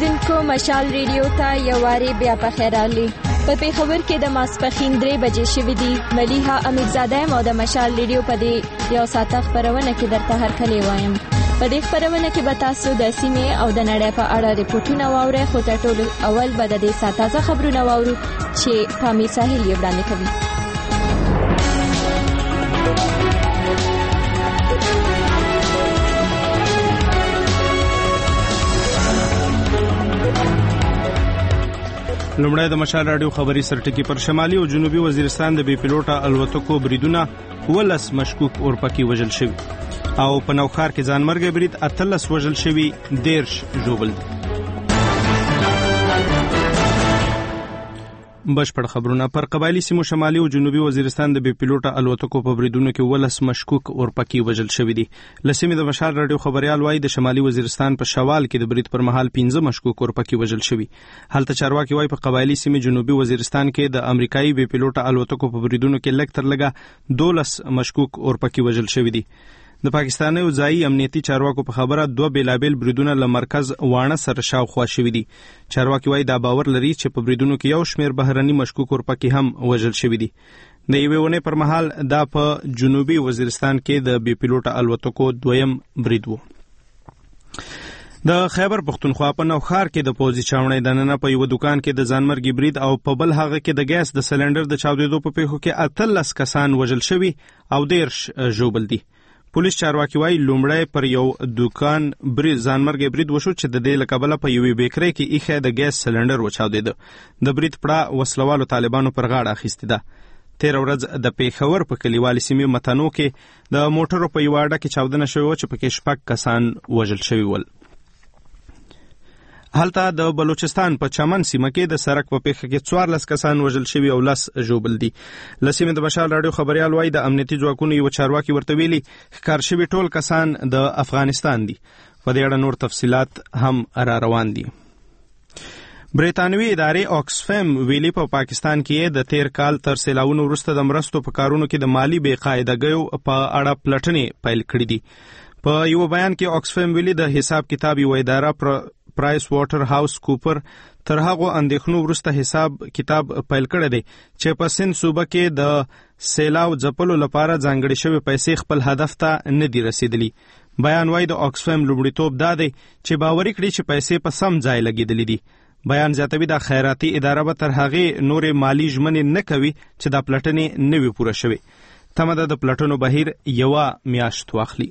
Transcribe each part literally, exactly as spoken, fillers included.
اوریدونکو مشال ریډیو ته یو واری بیا په خیر راغلی. په پیښور کې د ماسپښین درې بجې شوې دي. ملیحه امیرزاده یم او د مشال ریډیو په دې یو ساعته خپرونه کې درته هرکلی وایم. په دې خپرونه کې به تاسو د سیمې او د نړۍ په اړه ریپورټونه واورئ، خو تر ټولو اول به د دې ساعت تازه خبرونه واورو چې پامیر ساحل یې وړاندې کوي. لومړی د مشال راډیو خبري سرټکی پر شمالي او جنوبي وزیرستان د بي پیلوټه الوتکو بریدونه ولس مشکوک اورپکي وژل شوی او په نوخار کې ځانمرګي برید اتلس وژل شوی دیرش ژوبل. بشپړ خبرونه پر قبایلی سیمو شمالي او جنوبي وزیرستان د بي پیلوټه الوتکو په بریدونو کې ولس مشکوک اورپکي وژل شوی دي. لسمې د مشال راډیو خبريال وایي د شمالي وزیرستان په شوال کې د برید پر مهال پنځه مشکوک اورپکي وژل شوی. هلته چارواکي وایي په قبایلی سیمې جنوبي وزیرستان کې د امریکایي بي پیلوټه الوتکو په بریدونو کې لږ تر لږه دولس مشکوک اورپکي وژل شوی دي. د پاکستان او ځایي امنیتي چارواکو په خبره دوه بیلابل بریدونه له مرکز وانه سره شاوخوا شوي دي. چارواکي وایي دا باور لري چې په بریدونو کې یو شمېر بهرني مشکوک اورپکي هم وژل شوي دي. د یوې ونې پر مهال دا په جنوبي وزیرستان کې د بي پیلوټه الوتکو دویم برید و. د خیبر پختونخوا په نوخار کې د پوځي چاونۍ دننه په یو دکان کې د ځانمرګي برید او په بل هغه کې د ګیس د سلندر د چاودېدو په پیښو کې اتلس کسان وژل شوي او دیرش ژوبل دي. پولیس چارواکي وایي لومړی پر یو دکان برید ځانمرګي برید وشو چې د دې له کبله په یوې بیکرۍ کې ایښی د ګیس سلندر وچاودېده. د برید پړه وسلوالو طالبانو پر غاړه اخیستې ده. تېره ورځ د پیښور په کلیوالي سیمې متنو کې د موټرو په یوه اډه کې چاودنه شوې وه چې پکې شپږ کسان وژل شوي ول. هلته د بلوچستان په چمن سیمه کې د سړک په پیښه کې څوارلس کسان وژل شوي او لس ژوبل دي. له سیمې د مشال راډیو خبریال وایي د امنیتي ځواکونو یو چارواکي ورته ویلي ښکار شوي ټول کسان د افغانستان دي. په دې اړه نور تفصیلات هم را روان دي. بریتانوي ادارې اوکسفیم ویلي په پا پاکستان کې د تیر کال تر سیلاونو وروسته د مرستو په کارونو کې د مالی بې قاعدګیو په اړه پلټنې پیل کړې دي. په یو بیان کې اوکسفیم ویلي د حساب کتاب یو اداره پر پرایس واټر هاوس کوپر تر هغه اندېښنو وروسته حساب کتاب پیل کړی دی چې په سند صوبه کې د سیلاو ځپلو لپاره ځانګړې شوې پیسې خپل هدف ته نه دي رسېدلي. بیان وایي د اوکسفیم لومړیتوب دا دی چې باوري کړي چې پیسې په سم ځای لګېدلې دي. بیان زیاتوي د خیراتي اداره به تر هغې نورې مالي ژمنې نه کوي چې دا پلټنې نه وي پوره شوې. تمه ده د پلټنو بهیر یوه میاشت واخلي.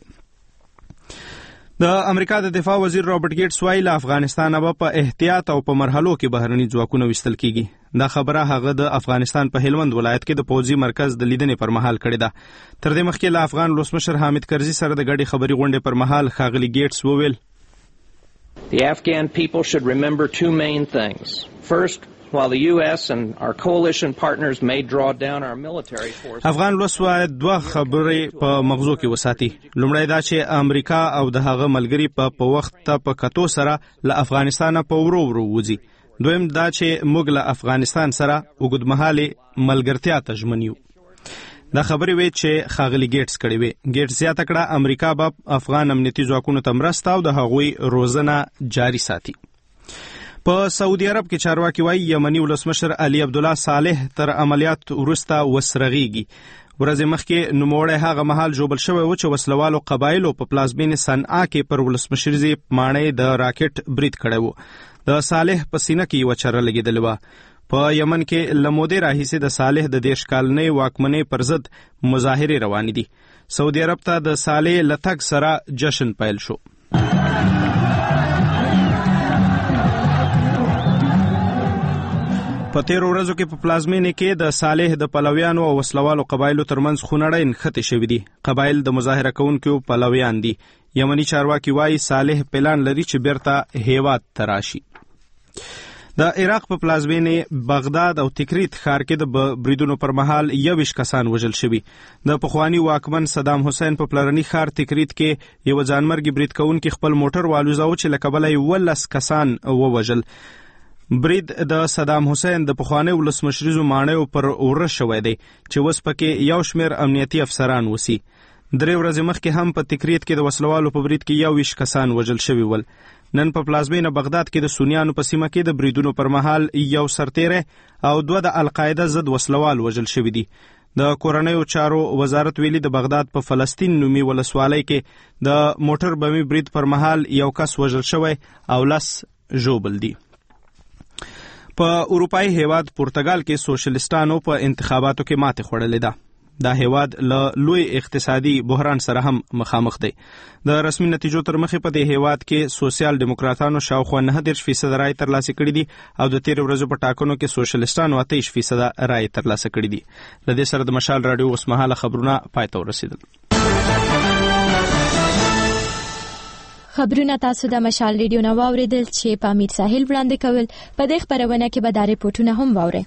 د امریکا د دفاع وزیر رابرټ ګیټس وایي له افغانستانه به په احتیاط او په مرحلو کې بهرني ځواکونه ویستل کیږي. دا خبره هغه د افغانستان په هلمند ولایت کې د پوځي مرکز د لیدنې پر مهال کړې ده. تر دې مخکې له افغان ولسمشر حامد کرزي سره د ګډې خبري غونډې پر مهال ښاغلي ګیټس وویل The Afghan people should remember two main things. First, while the U S and our coalition partners may draw down our military forces. افغان ولس باید دوه خبرې په مغزو کې وساتي. لومړی دا چې امریکا او د هغه ملګري په په وخت ته په کتو سره له افغانستانه په ورو ورو وځي. دویم دا چې موږ له افغانستان سره اوږدمهالې ملګرتیا ته ژمن یو. دا خبرې وې چې ښاغلي ګیټس کړې وې. ګیټس زیاته کړه امریکا به افغان امنیتي ځواکونو ته مرسته او د هغوی روزنه جاري ساتي. په سعودي عرب کې چارواکي وایي یمني ولسمشر علي عبدالله صالح تر عملیات وروسته وسرغیږي. ورځې مخکې نوموړی هغه مهال ژوبل شوی و چې وسلوالو قبایلو په پلازمینې صنعا کې پر ولسمشرزي ماڼۍ د راکټ برید کړی و. د صالح په سینه کې یوه چره لګېدلې وه. په یمن کې له مودې راهیسې د صالح د دېرش کلنۍ واکمنۍ پر ضد مظاهرې روانې دي. سعودي عرب ته د صالح له تګ سره جشن پیل شو. په تیرو ورځو کې په پلازمینې کې د صالح د پلویانو او وسلوالو قبایلو ترمنځ خونړۍ نښتې شوي دي. قبایل د مظاهره کوونکو پلویان دي. یمني چارواکي وایي صالح پلان لري چې بیرته هیواد ته راشي. د عراق په پلازمینې بغداد او تکریت ښار کې د بریدونو پر مهال یویشت کسان وژل شوي. د پخواني واکمن صدام حسین په پلرني ښار تکریت کې یو ځانمرګي برید کوونکي خپل موټر والوځاوه چې له کبله یې اوولس کسان ووژل. برید د صدام حسین د پخواني ولسمشریزو ماڼیو پر اوره شوی دی چې اوس پکې یو شمېر امنیتي افسران وسی. درې ورځې مخکې هم په تکریت کې د وسلوالو په برید کې یو ویشت کسان وژل شوي ول. نن په پلازمینه بغداد کې د سنیانو په سیمه کې د بریدونو پر مهال یو سرتیری او دوه د القاعده ضد وسلوال وژل شوي دي. د کورنیو چارو وزارت ویلي د بغداد په فلسطین نومي ولسوالۍ کې د موټر بمي برید پر مهال یو کس وژل شوی او لس ژوبل دي. په اروپایي هیواد پرتګال کې سوشلیستانو په انتخاباتو کې ماتې خوړلې ده. دا هیواد له لوی اقتصادي بحران سره هم مخامخ دی. د رسمي نتیجو تر مخې په دې هیواد کې سوسیال دیموکراتانو شاوخوا نه دېرش فیصد رای ترلاسه کړي دي او د تېرې ورځو په ټاکنو کې سوشلیستانو اته ویشت فیصد رای ترلاسه کړي دي. له دې سره د مشال راډیو اوسمهاله خبرونه پای ته ورسېدل. خبرونه تاسو د مشال ریډیو نه واورېدل چې په امیر ساحل وړاندې کول. په دې خبرونه کې به دا ریپورټونه هم واورئ.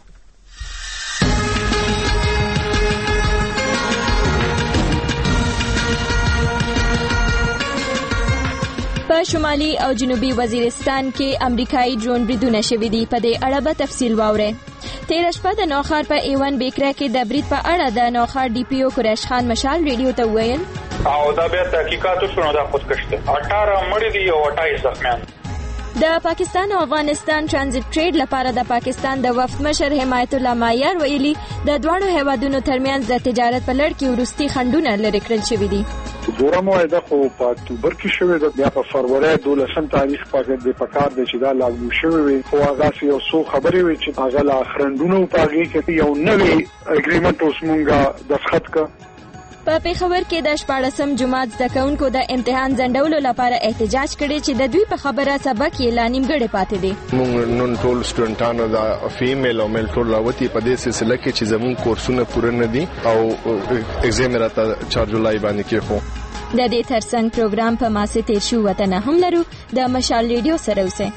په شمالي او جنوبي وزیرستان کې امریکایي ډرون بریدونه شوي دي. په دې اړه به تفصیل واورئ. تیره شپه د نوخار په ایوان بیکره کې د برید په اړه د نوخار ډي پی او قریش خان مشال ریډیو ته وویل او دا بیا تحقیقات وشو، دا خودکش دي. اٹھارہ مړي دي او اٹھائیس زخمیان. د پاکستان او افغانستان ترانزیت ټریډ لپاره د پاکستان د وفد مشر حمایت الله مایار ویلي د دواړو هیوادونو ترمنځ د تجارت په لړ کې وروستي خنډونه لرې کړل شوي دي. دوره معاهده خو په اکتوبر کې شوې ده، بیا په فروری دولسم تاریخ پکې د پکار د چې دا لاګو شوې وي، خو هغه یو څو خبرې وي چې هغه لا خرندونو په هغې کې یو نوی اګریمنټ اوس مونږه دستخط کړ. په پیښور کې د شپاړسم جماعت زده کوونکو د امتحان ځنډولو لپاره احتجاج کړی چې د دوی په خبره سبق یې لا نیمګړی پاتې دی. موږ نن ټول سټوډنټانو د فیمیل او میل ټول راوتی په دې سلسله کې چې زموږ کورسونه پوره نه دي او ایگزام راته چار جولای باندې کې خو د دې ترڅنګ پروګرام په ماسه تیر شو وطن هم لرو. د مشال ریډیو سره اوسئ.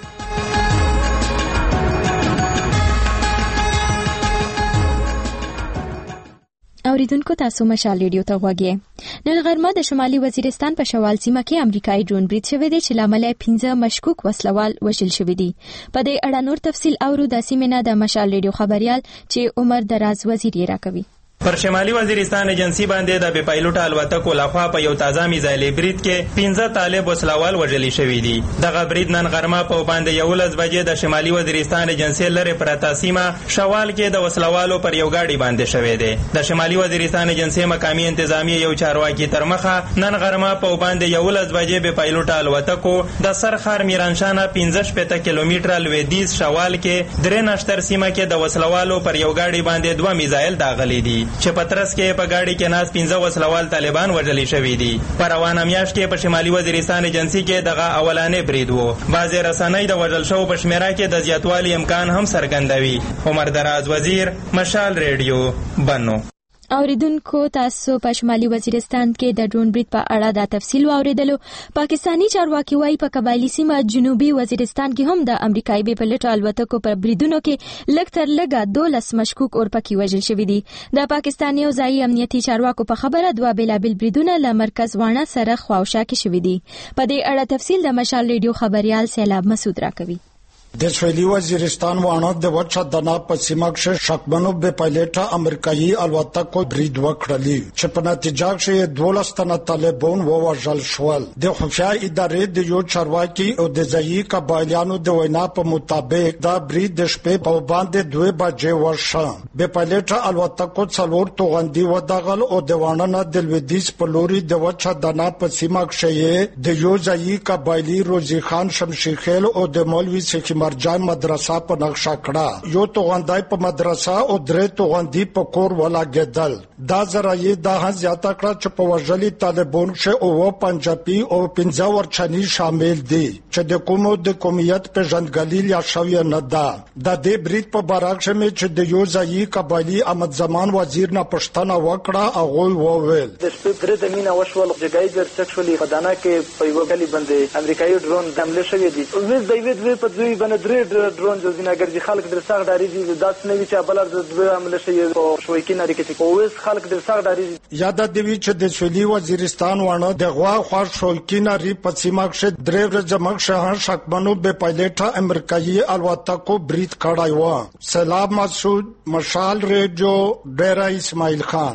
اوریدونکو تاسو مشال ریډیو ته غوږی. نن غرمه د شمالي وزیرستان په شوال سیمه کې امریکایي ډرون برید شوی دی چې لامل یې پنځه مشکوک وسلوال وژل شوي دي. په دې اړه نور تفصیل اورو د سیمې نه د مشال ریډیو خبريال چې عمر دراز وزیر یې راکوي. پر شمالي وزیرستان ایجنسی باندې د بې پایلوټه الوتکو لخوا په یو تازه میزایلي برید کې پنځه طالب وسلوال وژل شوي دي. دغه برید نن غرمه په باندې یولس بجې د شمالي وزیرستان ایجنسی لري پرته سیمه شوال کې د وسلوالو پر یو گاډي باندې شوی دی. د شمالي وزیرستان ایجنسی مقامی انتظامی یو چارواکي تر مخه نن غرمه په باندې یولس بجې بې پایلوټه الوتکو د سرخار میرانشانه پنځه شپېته کیلومتره لویدیځ شوال کې درې نشتر سیمه کې د وسلوالو پر یو گاډي باندې دوه میزایل داغلي دي چې پترس کې په گاډي کې ناس پنځه وسلوال طالبان وژل شوي دي. په روانه میاشت کې په شمالي وزیرستان ایجنسی کې دغه اولانې برید وو. بعضې رسنۍ د وژل شوو په شمیره کې د زیاتوالي امکان هم څرګندوي. عمر دراز وزیر، مشال ریډیو، بنو. اوریدونکو تاسو په شمالي وزیرستان کې د ډرون برید په اړه د تفصیل واوریدلو. پاکستانی چارواکي وايي په قبایلی سیمه جنوبي وزیرستان کې هم د امریکایي بې پایلوټه الوتکو پر بریدونو کې لږ تر لږه دولس مشکوک اورپکي وژل شوي دي. د پاکستاني او ځایي امنیتي چارواکو په خبره دوه بېلابېل بریدونه له مرکز واڼه سره خواوشا کې شوي دي. په دې اړه تفصیل د مشال ریډیو خبريال سیلاب مسعود راکوي. د سویلي وزیرستان وانه د وچه دنا په سیمه کې شکمنو بې پایلوټه امریکایي الوتکو برید وکړلی چې په نتیجه کې دولس تنه طالبان ووژل شول. د خفیه ادارې د یو چارواکي او د ځایي قبایلیانو د وینا په مطابق دا برید د شپې په باندې دوه بجې وشو. بې پایلوټه الوتکو څلور توغندي ودغل او د وانه نه د لویدیځ په لوري د وچه دنا په سیمه کې د یو ځایي قبایلی روزي خان شمشیخیل او د مولوي سیخ مرجان مدرسه په نقشه کړه. یو توغندای په مدرسه او درې توغندي په کور ولاګېدل. دا ذرایع دا هم زیاته کړه چې په وژلي طالبان کې او پنجابي او پنځه ورچني شامل دي چې د کومو د قومیت په ژوندګلي یا شوی نه ده. د دې برید په باره کې چې د یو ځایي قبایلی احمد زمان وزیر نه پښتنه وکړه هغه وویل د شپې درې د مینا وشول جګای در سکشولي خدانه کې په یو غلي باندې امریکایي ډرون حمله شوې دي. وې د وې په دوی باندې درې ډرون جو زیناګرځي خلک در سره ډاریږي داس نه وی چې بلر د دوی عمل شي او شوي کې نری کې اوس خلک در سره ډاریږي. یاد د وی چې د سویلي وزیرستان وانه د غوا خوا شوي کې نری په سیمه کې درې ورځې مخه شکمنو بې پایلوټه امریکایي الوتکو برید کړای و. سلام مسعود، مشال ریډیو، ډیرا اسماعیل خان.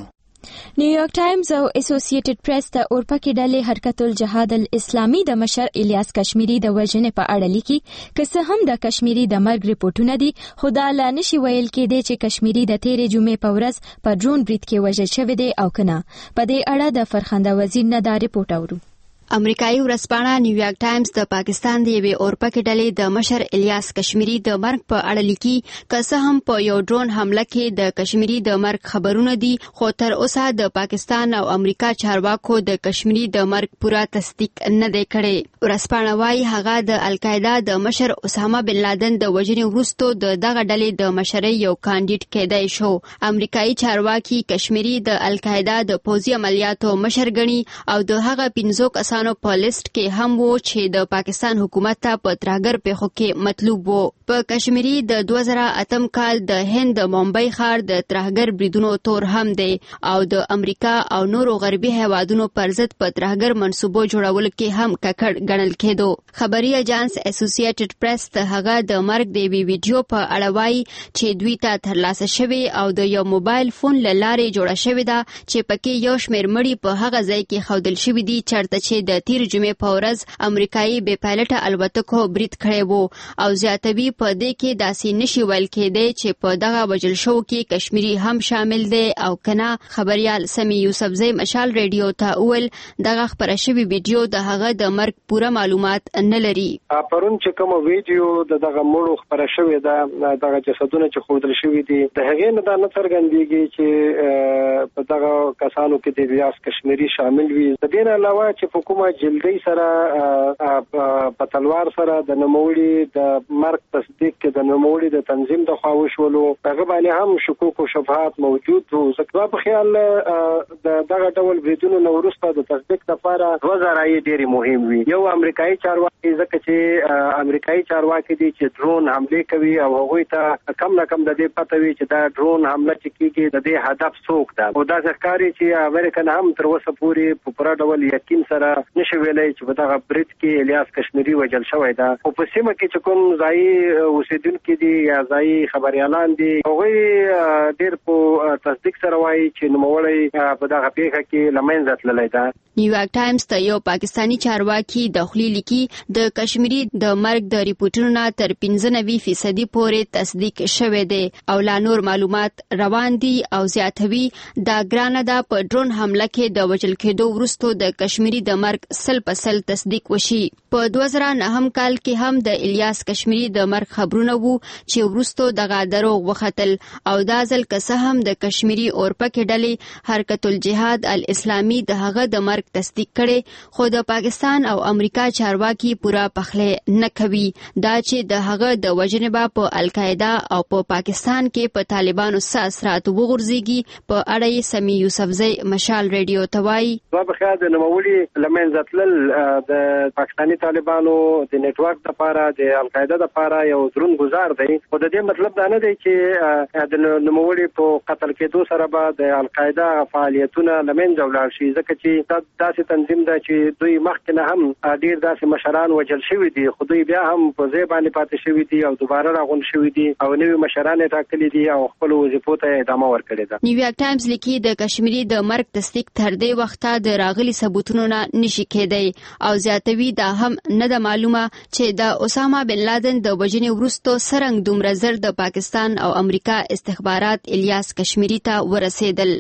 نیویارک ټایمز او اسوسییټډ پریس د اروپا کې ډلې حرکت الجهاد الاسلامي د مشر الیاس کشمیری د وژنې په اړه لیکي که څه هم د کشمیری د مرګ ریپورتونه دي خو دا لا نشي ویل کېدی چې کشمیری د تیرې جمعې په ورځ په ډرون برید کې وژل شوی دی او کنه. په دې اړه د فرخنده وزیر نه دا ریپورت اورو. امریکایي ورځپاڼه نیویارک ټایمز د پاکستان د یوې اورپکې ډلې د مشر الیاس کشمیری د مرګ په اړه لیکي که څه هم په یو ډرون حمله کې د کشمیری د مرګ خبرونه دي خو تر اوسه د پاکستان او امریکا چارواکو د کشمیری د مرګ پوره تصدیق نه دی کړی. ورځپاڼه وايي هغه د القاعده د مشر اسامه بن لادن د وژنې وروسته د دغه ډلې د مشرۍ یو کاندید کېدای شو. امریکایي چارواکي کشمیری د القاعده د پوځي عملیاتو مشر ګڼي او د هغه پنځو کسانو په لیست کې هم وو چې د پاکستان حکومت ته په ترهګر پیښو کې مطلوب وو. په کشمیری د دوه زره اتم کال د هند د ممبئی ښار د ترهګر بریدونو تور هم دی او د امریکا او نورو غربي هیوادونو پر ضد په ترهګر منصوبو جوړولو کې هم ککړ ګڼل کېدو. خبري اجانس اسوسییټډ پریس د هغه د مرګ د وی ویډیو په اړه وایي چې دوی ته ترلاسه شوی او د یو موبایل فون له لارې جوړه شوې ده چې پکې یو شمېر مړي په هغه ځای کې ښودل شوي دي چېرته چې د تیر جمعې په ورځ امریکایي بې پایلټه الوتکو برید کړی وو او زیاتوي په دې کې داسې نشي ویل کېدی چې په دغه وژل شو کې کشمیری هم شامل دی او کنه. خبريال سمی یوسفزی مشال ریډیو ته وویل دغه خبره شوی ویډیو د هغه د مرګ پوره معلومات نه لري. پرون چې کوم ویډیو د دغه مړو خبره شوې ده دغه جسدونه چې ښودل شوي دي د هغې نه دا نه څرګندېږي چې په دغه کسانو کې د الیاس کشمیری شامل وي. د دې نه علاوه چې په کومه جلدی سره په تلوار سره د نوموړي د مرګ تصدیق کې د نوموړي د تنظیم د خوا وشولو هغه باندې هم شکوک او شبهات موجود وو. زه په خیال د دغه ډول بریدونو نه وروسته د تصدیق لپاره دوه ذرایع ډېرې مهم وي. یو امریکایي چارواکي ځکه چې امریکایي چارواکي دي چې ډرون حمله کوي او هغوی ته کم نه کم د دې پته وي چې دا ډرون حمله چې کیږي د دې هدف څوک ده او دا ښکاري چې امریکا هم تر اوسه پورې په پوره ډول یقین سره نشي ویلای چې په دغه برید کې الیاس کشمیری وژل شوی ده. او په سیمه کې چې کوم ځایي اوسیدونکي دي یا ځایي خبريالان دي هغوی ډېر په تصدیق سره وایي چې نوموړی په دغه پیښه کې له منځه تللی ده. نیویارک ټایمز ته یو پاکستانی چارواکي د خولي لیکي د کشمیری د مرګ د ریپورتونو نه تر پنځه نوي فیصدي پورې تصدیق شوی دی او لا نور معلومات روان دي او زیاتوي دا ګرانه ده په ډرون حمله کې د وژل کېدو وروسته د کشمیری د مرګ سل په سل تصدیق وشي. په دوه زره نهم کال کې هم د الیاس کشمیری د مرګ خبرونه وو چې وروسته دغه دروغ وختل او دا ځل که څه هم د کشمیری اورپکې ډلې حرکت الجهاد الاسلامي د هغه د مرګ تصدیق کړي خو د پاکستان او امریکا چارواکي پورا پخله نه کوي. دا چې د هغه د وژنې په القاعده او په پاکستان کې په طالبانو څه اثرات وغورځيږي په اړه یې سمی یوسفزی مشال ریډیو ته وایي. دا په خیال د نوموړي لمنځه تلل د پاکستاني طالبانو د نیټورک لپاره د القاعده لپاره یو درون گزار دی خو د دې مطلب دا نه دی چې د نوموړي په قتل کېدو سره به د القاعده فعالیتونه لمنځه ولاړ شي ځکه چې داسې تنظیم ده چې دوی مخکې نه هم ډېر داسې مشران وژل شوي دي خو دوی بیا هم په ځای باندې پاتې شوي دي او دوباره راغونډ شوي دي او نوي مشران یې ټاکلي دي او خپلو وظیفو ته ادامه ورکړې ده. نیویارک ټایمز لیکي د کشمیری د مرګ تصدیق تر دې وخته د راغلي ثبوتونو نه نشي کېدی او زیاتوي دا هم نه ده معلومه چې د اسامه بن لادن د وژنې وروسته څرنګه دومره زر د پاکستان او امریکا استخبارات الیاس کشمیری ته ورسېدل.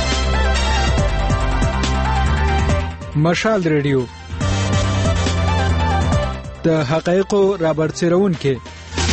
مشال ریډیو د حقایقو رابرسېرون کې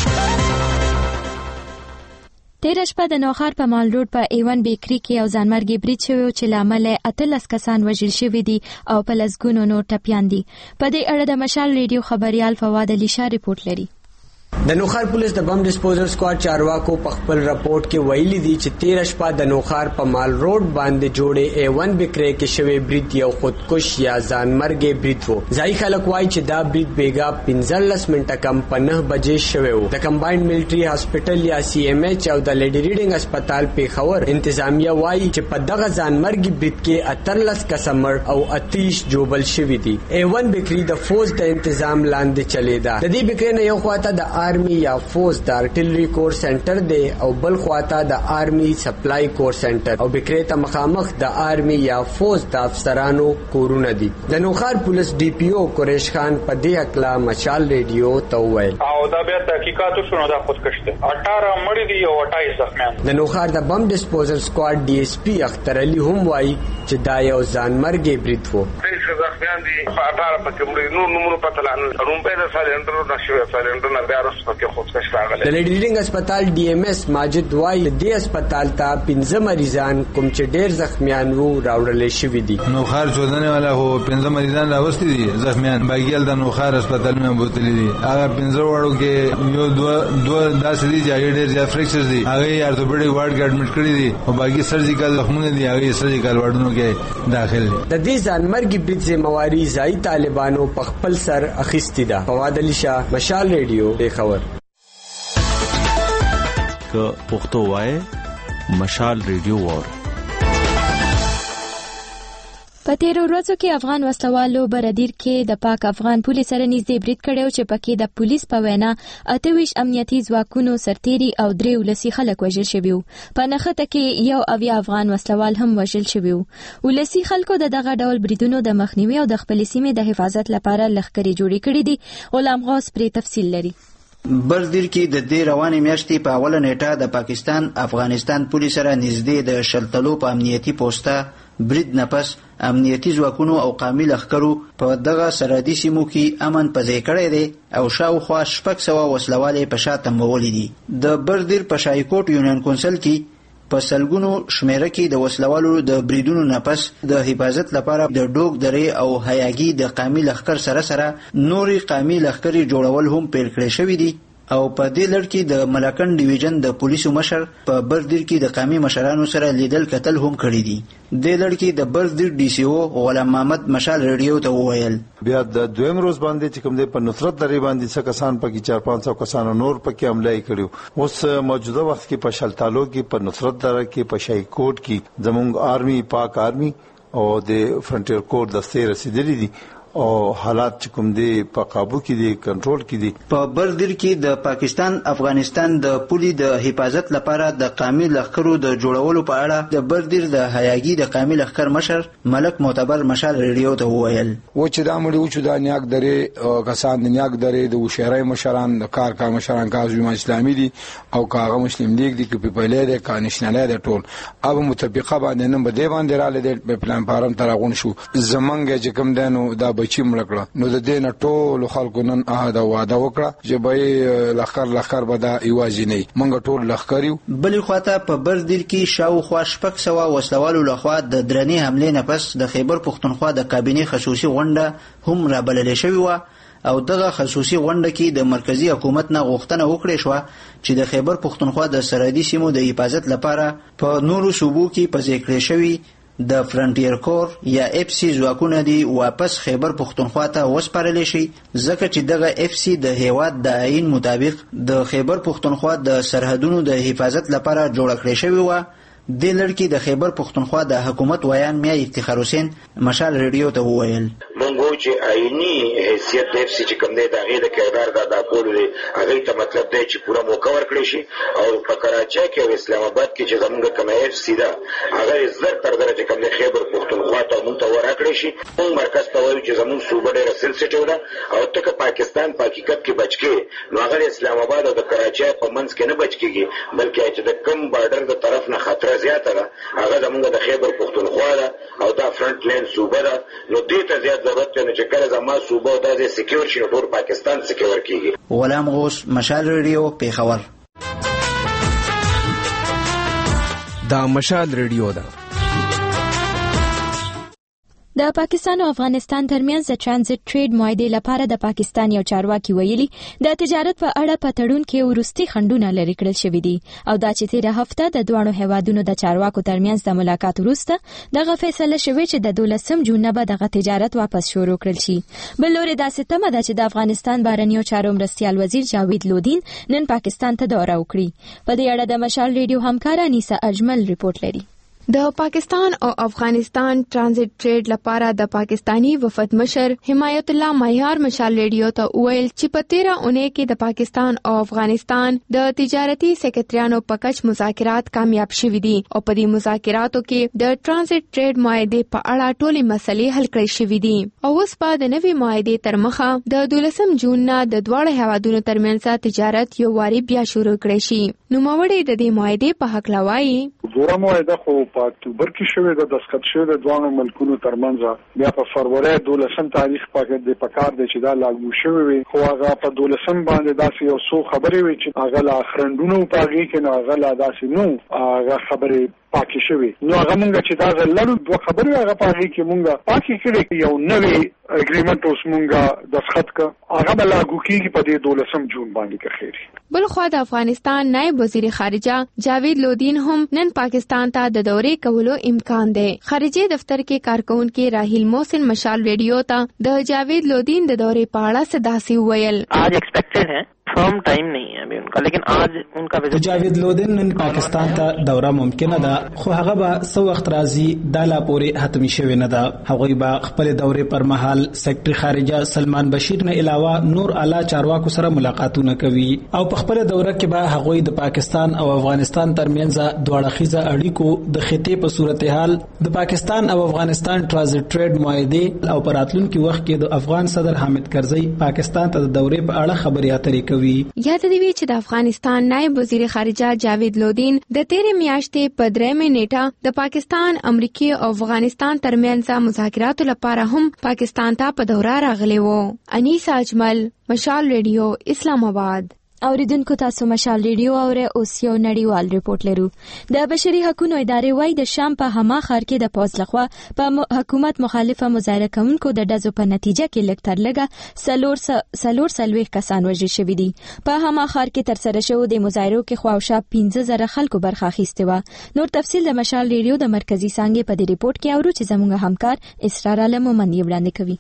تیر شپه د نوخار په مال روډ په ایوان بیکری کې یو ځانمرګي برید شوی چې لامل اتلس کسان وژل شوي دي او په لسګونو نور ټپیان دي. په دې اړه د مشال ریډیو خبريال فواد علي شاه ریپورت لري. د نوخار پولیس د بم ډسپوزل سکواډ چارواکو په خپل راپورټ کې ویلي دي چې تیر شپه د نوخار په مال روډ باندې جوړې ایوان بیکری کې شوی برید یو خودکش یا ځانمرګي برید وو. ځای خلک وایي چې دا برید بیګا پنځلس منټه کم په نه بجې شوی وو. د کمباینډ ملټری هاسپټل یا سی ایم ایچ او د لیډي ریډینګ هسپتال پیښور انتظامیه وایي چې په دغه ځانمرګي برید کې اتلس کسمر او اتیش جوبل شوی دي. ایوان بیکری د فوج د تنظیم لاندې چلیدا. د دې بیکری نه یو خواته د آر آرمي یا فوز د ارټلري کور سنټر دی او بل خواته د آرمي سپلای کور سنټر او بکریته مخامخ د آرمي یا فوز د افسرانو کورونه دي. د نوخار پولیس ډي پی او قریش خان په دې اکلا مشال ریډیو ته وویل او دا بیا تحقیقات شونه دا خودکش ده. اٹھارہ مړي دي او اٹھائیس زخمیان. د نوخار د بم ډیسپوزل سکواډ ډي اس پی اختر علي هم وایي چې دا یو ځانمرګي برید وو. څه زخمیان دي اٹھارہ پکې مړي نور نمونه پته لانه رومبه د سالندرو نشو سالندرو نه بیا رس پکې خودکش راغله. د لیډینګ هسپتال ډي ام اس ماجد وایي د هسپتال ته پنځه مریضان کوم چې ډېر زخمیان وو راوړل شوي دي. نوخار چودنه والا هو پنځه مریضان راوستي دي زخمیان باګیل د نوخار هسپتال میں بوتلی دي. هغه پنځه وړو کې یو دوه دوه داسې دي چې ډېر زیات فریکچرز دي. هغه ارتوپیډیک وارډ کې اډمټ کړی دي او باقي سرجیکل زخمونه دي هغه سرجیکل وارډونو کې داخل دي. د دې ځانمرګي برید ذمہواری ځای طالبانو په خپل سر اخیستی ده. فواد علي شاه مشال ریډیو د خبر. که پښتو وای مشال ریډیو وور. په تیرو ورځو کې افغان وسلوالو بردیر کې د پاک افغان پولیس سره نږدې برید کړی چې پکې د پولیس په وینا اته ویشت امنیتي ځواکونو سرتیري او درې ولسي خلک وژل شوي وو. په نښته کې یو اویا افغان وسلوال هم وژل شوي وو. ولسي خلکو د دغه ډول بریدونو د مخنیوي او د خپلې سیمې د حفاظت لپاره لښکرې جوړې کړې دي. غلام غوث پرې تفصیل لري. بردیر کې د دې روانې میاشتې په اوله نیټه د پاکستان افغانستان پولیس سره نږدې د شلتلو په امنیتي پوسټه برید نه پس امنیتي ځواکونو او قومي لښکرو په دغه سرحدي سیمو کې امن په ځای کړی دی او شاوخوا شپږ سوه وسلوال یې په شا تمبولي دي. د بردیر په شایکوټ یونین کونسل کې په سلګونو شمیره کې د وسلوالو د بریدونو نه پس د حفاظت لپاره د ډوک درې او حیاګي د قومي لښکر سره سره نوري قومي لښکرې جوړول هم پیل کړی شوي دي. او په دې لړ کې د ملاکن ډیویژن د پولیسو مشر په بردیر کې د قومي مشرانو سره لیدل کتل هم کړی دي. د لړ کې د بردیر ډي سی او غلام محمد مشال ریډیو ته وویل بیا د دویم روز باندې چې کوم دی په نصرت درې باندې څه کسان پکې چار پانچ سو کسان نور پکې حمله کړیو. اوس موجوده وخت کې په شلتالو کې په نصرت دره کې په شایکوټ کې زموږ آرمي پاک آرمي او د فرنټیر کور دستې رسیدلې دي او حالات چې کوم دی په قابو کې دي کنټرول کې دي. په بردیر کې د پاکستان افغانستان د پولي د حفاظت لپاره د قومي لښکرو د جوړولو په اړه د بردیر د حیاګي د قومي لښکر مشر ملک معتبر مشال ریډیو ته وویل و چې دا مړي و چې دا نیاک درې کسان د نیاک درې د وشيرای مشران د کار کار مشران کازو اسلامي دي او کاغه مسلم لیگ دي کې په پیلې د کانشناله د ټول اب متفقه باندې نن به دی باندې را لید په پلان فارم ترغون شو زمنګ چې کوم دنو دا چې مړکړه نو د دې نه ټول خلکو نن اهدا واده وکړه چې به لخر لخر به دا ایوازي نه مونږ ټول لخکریو. بلې خواته په بردیر کې شاوخوا شپږ سوه وسلوالو لخوا د درنې حملې نه پس د خیبر پښتونخوا د کابینې خصوصي غونډه هم رابللې شوې وه او دغه خصوصي غونډه کې د مرکزی حکومت نه غوښتنه وکړې شوه چې د خیبر پښتونخوا د سرحدي سیمو د حفاظت لپاره په نورو صوبو کې په ځای کړې شوي د فرنټیر کور یا اف سی ځواکونه دي واپس خیبر پښتونخوا ته وسپارل شي ځکه چې دغه اف سی د هیواد د آئین مطابق د خیبر پښتونخوا د سرحدونو د حفاظت لپاره جوړ کړی شوی و. د لړکی د خیبر پښتونخوا د حکومت ویان میا افتخار حسین مشال ریډیو ته وویل مونږ چې آئینی حیثیت د اف سی چې کوم دی د هغې د کردار دا دا کول دی هغې ته مطلب دی چې پوره موقع ورکړی شي او په کراچۍ کې او اسلام آباد کې چې زموږ کومه اف سی ده هغه یې زر تر زره چې کوم دی خیبر پښتونخوا ته مونږ ته ورکړی شي. مونږ مرکز ته وایو چې زموږ صوبه ډېره سنسټیو ده او ته که پاکستان په حقیقت کې بچ کې نو هغه اسلام آباد او د کراچۍ په منځ کې نه بچ کېږي بلکې چې د کم بارډر د طرف نه خطره زیاته ده هغه زموږ د خیبر پښتونخوا ده او دا فرنٹ لین صوبه ده نو دې ته زیات ضرورت دی چې کله زما صوبه او دا ځای سکیور شي نو ټول پاکستان سکیور کېږي. غلام غوث مشال ریډیو پیښور. دا مشال ریډیو ده. د پاکستان او افغانستان ترمنځ د ترانزیت ټریډ معاهدې لپاره د پاکستان یو چارواکي ویلي د تجارت په اړه په تړون کې وروستي خنډونه لرې کړل شوي دي او دا چې تیره هفته د دواړو هیوادونو د چارواکو ترمنځ د ملاقات وروسته دغه فیصله شوې چې د دولسم جون نه به دغه تجارت واپس شروع کړل شي. بل لوري داسې تمه ده چې د افغانستان بهرنیو چارو مرستیال وزیر جاوید لودین نن پاکستان ته دوره وکړي. په دې اړه د مشال ریډیو همکار انیسه اجمل ریپورت لري. د پاکستان او افغانستان ترانزیت ټریډ لپاره د پاکستانی وفد مشر حمایت الله معیار مشال ریډیو ته ویل چې په تیره اونۍ کې د پاکستان او افغانستان د تجارتي سکرټریانو په کچ مذاکرات کامیاب شوي دي او په دې مذاکراتو کې د ترانزیت ټریډ معاهدې په اړه ټولې مسلې حل کړې شوې دي او اوس په د نوې معاهدې تر مخه د دولسم جون نه د دواړو هیوادونو ترمنځ تجارت یو واري بیا شروع کړی شي. نوموړی د دې معاهدې په حق لوایي زوره معاهده خو په اکتوبر کې شوې ده، دستخط شوې ده دوه ملکونو ترمنځ، بیا په فروری دولسم تاریخ پکې د پکار د چې دا لاګو شوې وي، خو هغه په دولسم باندې داسې یو څو خبرې وي چې هغه لا خرندونو پاږي کې نه هغه لا داسې نو هغه خبرې پاکي شوی. نو هغه مونږ چې دا لړو دوه خبرې هغه پاږي کې مونږه پاکي کړي یو نوې اګریمنت اوس مونږه دستخط ک هغه بل لاګو کیږي په دې دولسم جون باندې کې خیر. بل خو د افغانستان نائب وزیر خارجه جاوید لودین هم نن پاکستان ته د دورې کولو امکان دی. خارجه دفتر کې کارکونکو راهیل محسن مشال ریډیو ته د جاوید لودین د دورې په اړه صداسي ویل आज एक्सपेक्टेड है فرم ټایم نه ہے ابھی انکا لیکن آج انکا وزٹ جاوید لودین نن پاکستان ته دوره ممکنه ده خو هغه به سو وخت راځي د لا پورې حتمی شوی نه ده. هغه به خپل دورې پر مهال سیکرټری خارجه سلمان بشیر نه علاوه نور اعلی چارواکو سره ملاقاتونه کوي او په خپل دوره کې به هغه د پاکستان او افغانستان ترمنځ دوه خیزه اړیکو د خطې په صورتحال د پاکستان او افغانستان ترانزیت ټریډ معاهده او پراتلونکو وخت کې د افغان صدر حامد کرزی پاکستان ته د دورې په اړه خبرې اترې کوي. یاد دی وی چې د افغانستان نائب وزیر خارجه جاوید لودین د تیرې میاشتې په درېمه نیټه د پاکستان، امریکا او افغانستان ترمنځ مذاکراتو لپاره هم پاکستان ته په دوره راغلی وو. انیسا اجمل، مشال ریډیو، اسلام آباد. اوریدونکو تاسو مشال ریډیو اوره اوس یو نړیوال ریپورت لرو. د بشري حقوقو ادارې وايي د شام په هما ښار کې د پوز لخوا په حکومت مخالفه مظاهره کوونکو د ډزو په نتیجه کې لږ تر لږه سلور سلور سلويخ کسان وژل شوي دي. په هما ښار کې تر سره شو د مظاهرو کې خواوشا پنځه زره خلکو برخه اخیسته و. نور تفصیل د مشال ریډیو د مرکزی څنګه په دې ریپورت کې اورو چې زموږ همکار اسرار علم مومندی وړاندې کوي.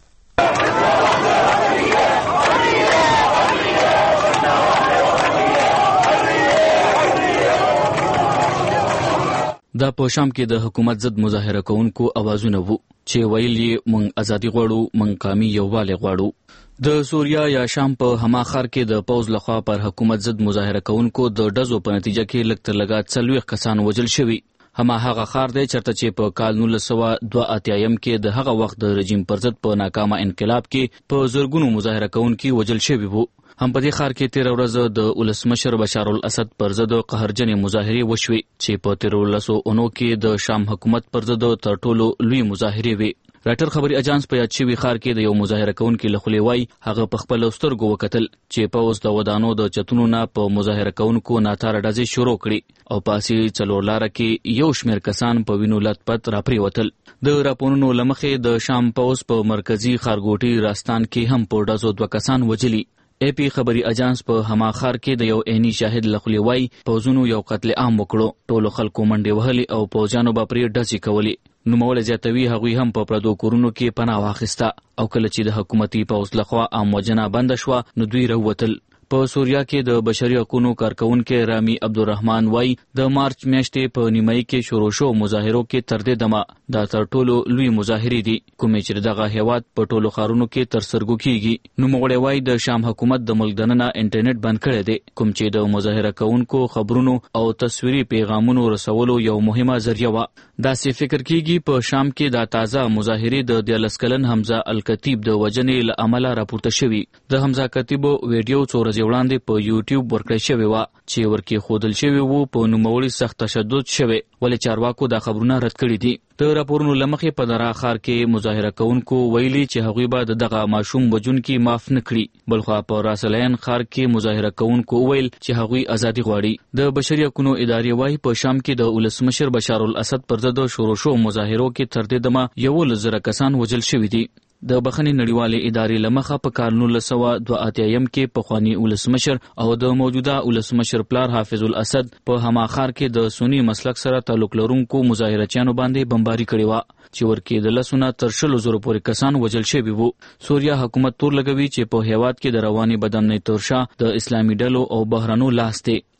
دا په شام کې د حکومت ضد مظاهره کوونکو اوازونه وو چې ویل یې مونږ ازادي غواړو، مونږ قومي یووالی غواړو. د سوریا یا شام په هما ښار کې د پوز لخوا پر حکومت ضد مظاهره کوونکو د ډزو په نتیجه کې لږ تر لږه څلوېښت کسان وژل شوي. هما هغه ښار دی چېرته چې په کال نولس سوه دوه اتیایم کې د هغه وخت د رژیم پر ضد په ناکامه انقلاب کې په زرګونو مظاهره کوونکي وژل شوي وو. هم په دې ښار کې تیر ورځ د ولسمشر بشار الاسد پر ضد قهرجنې مظاهرې وشوې چې په تیر ولسو اونو کې د شام حکومت پر ضد تر ټولو لوی مظاهرې وې. راټر خبري اجانس په یاد شوي ښار کې د یو مظاهره کوونکي له خولې وایي هغه په خپل سترګو وکتل چې پوځ د ودانو د چتونو نه په مظاهره کوونکو ناتاره ډزې شروع کړي او په اسې څلور لاره کې یو شمېر کسان په وینو لتپت راپرېوتل. د راپورونو له مخې د شام پوځ په مرکزي ښارګوټي راستان کې هم په ډزو دوه کسان وژلي. اے پی خبري اجانس په هما ښار کې د یو عیني شاهد له خولې وایي پوځونو یو قتل عام وکړو، ټولو خلکو منډې وهلې او پوځیانو به پرې ډزې کولې. نوموړی زیاتوي هغوی هم په پردو کورونو کې پناه واخیسته او کله چې د حکومتي پوځ لخوا عام وژنه بنده شوه نو دوی راووتل. په سوریا کې د بشري حقوقو کارکونکو رامي عبدالرحمن وایي د مارچ میاشتې په نیمایي کې شروع شو مظاهرو کې تر دې دمه دا تر ټولو لوی مظاهرې دي کومې چې دغه هیواد په ټولو ښارونو کې تر سرګو کیږي. نوموړی وایي د شام حکومت د ملک دننه انټرنیټ بند کړی دی کوم چې د مظاهره کوونکو خبرونو او تصویري پیغامونو رسولو یو مهمه ذریعہ وه. داسې فکر کیږي په شام کې دا تازه مظاهرې د دیارلس کلن حمزه الکتیب د وژنې له امله راپورته شوي. د حمزه کتیب ویډیو څو ورځې وړاندې په یوټیوب ورکړی شوې وه چې ورکې ښودل شوي وو په نوموړي سخت تشدد شوی، ولې چارواکو دا خبرونه رد کړي دي. د راپورونو له مخې په درا ښار کې مظاهره کوونکو ویلي چې هغوی به د دغه ماشوم وژونکي معاف نه کړي. بلخوا په راسلین ښار کې مظاهره کوونکو ویل چې هغوی ازادي غواړي. د بشري حقوقو ادارې وایي په شام کې د ولسمشر بشار الاسد پر ضد شروع شو مظاهرو کې تر دې دمه یولس زره کسان وژل شوي دي. د بخښنې نړیوالې ادارې له مخه په کال نولس سوه دوه اتیایم کې پخواني ولسمشر او د موجوده ولسمشر پلار حافظ الاسد په هما ښار کې د سني مسلک سره تعلق لرونکو مظاهرچیانو باندې بمباري کړې وه چې ورکې د لسونه تر شلو زرو پورې کسان وژل شوي وو. سوریا حکومت تور لګوي چې په هیواد کې د رواني بدامنۍ ترشا د اسلامي ډلو او بهرنو لاس دی.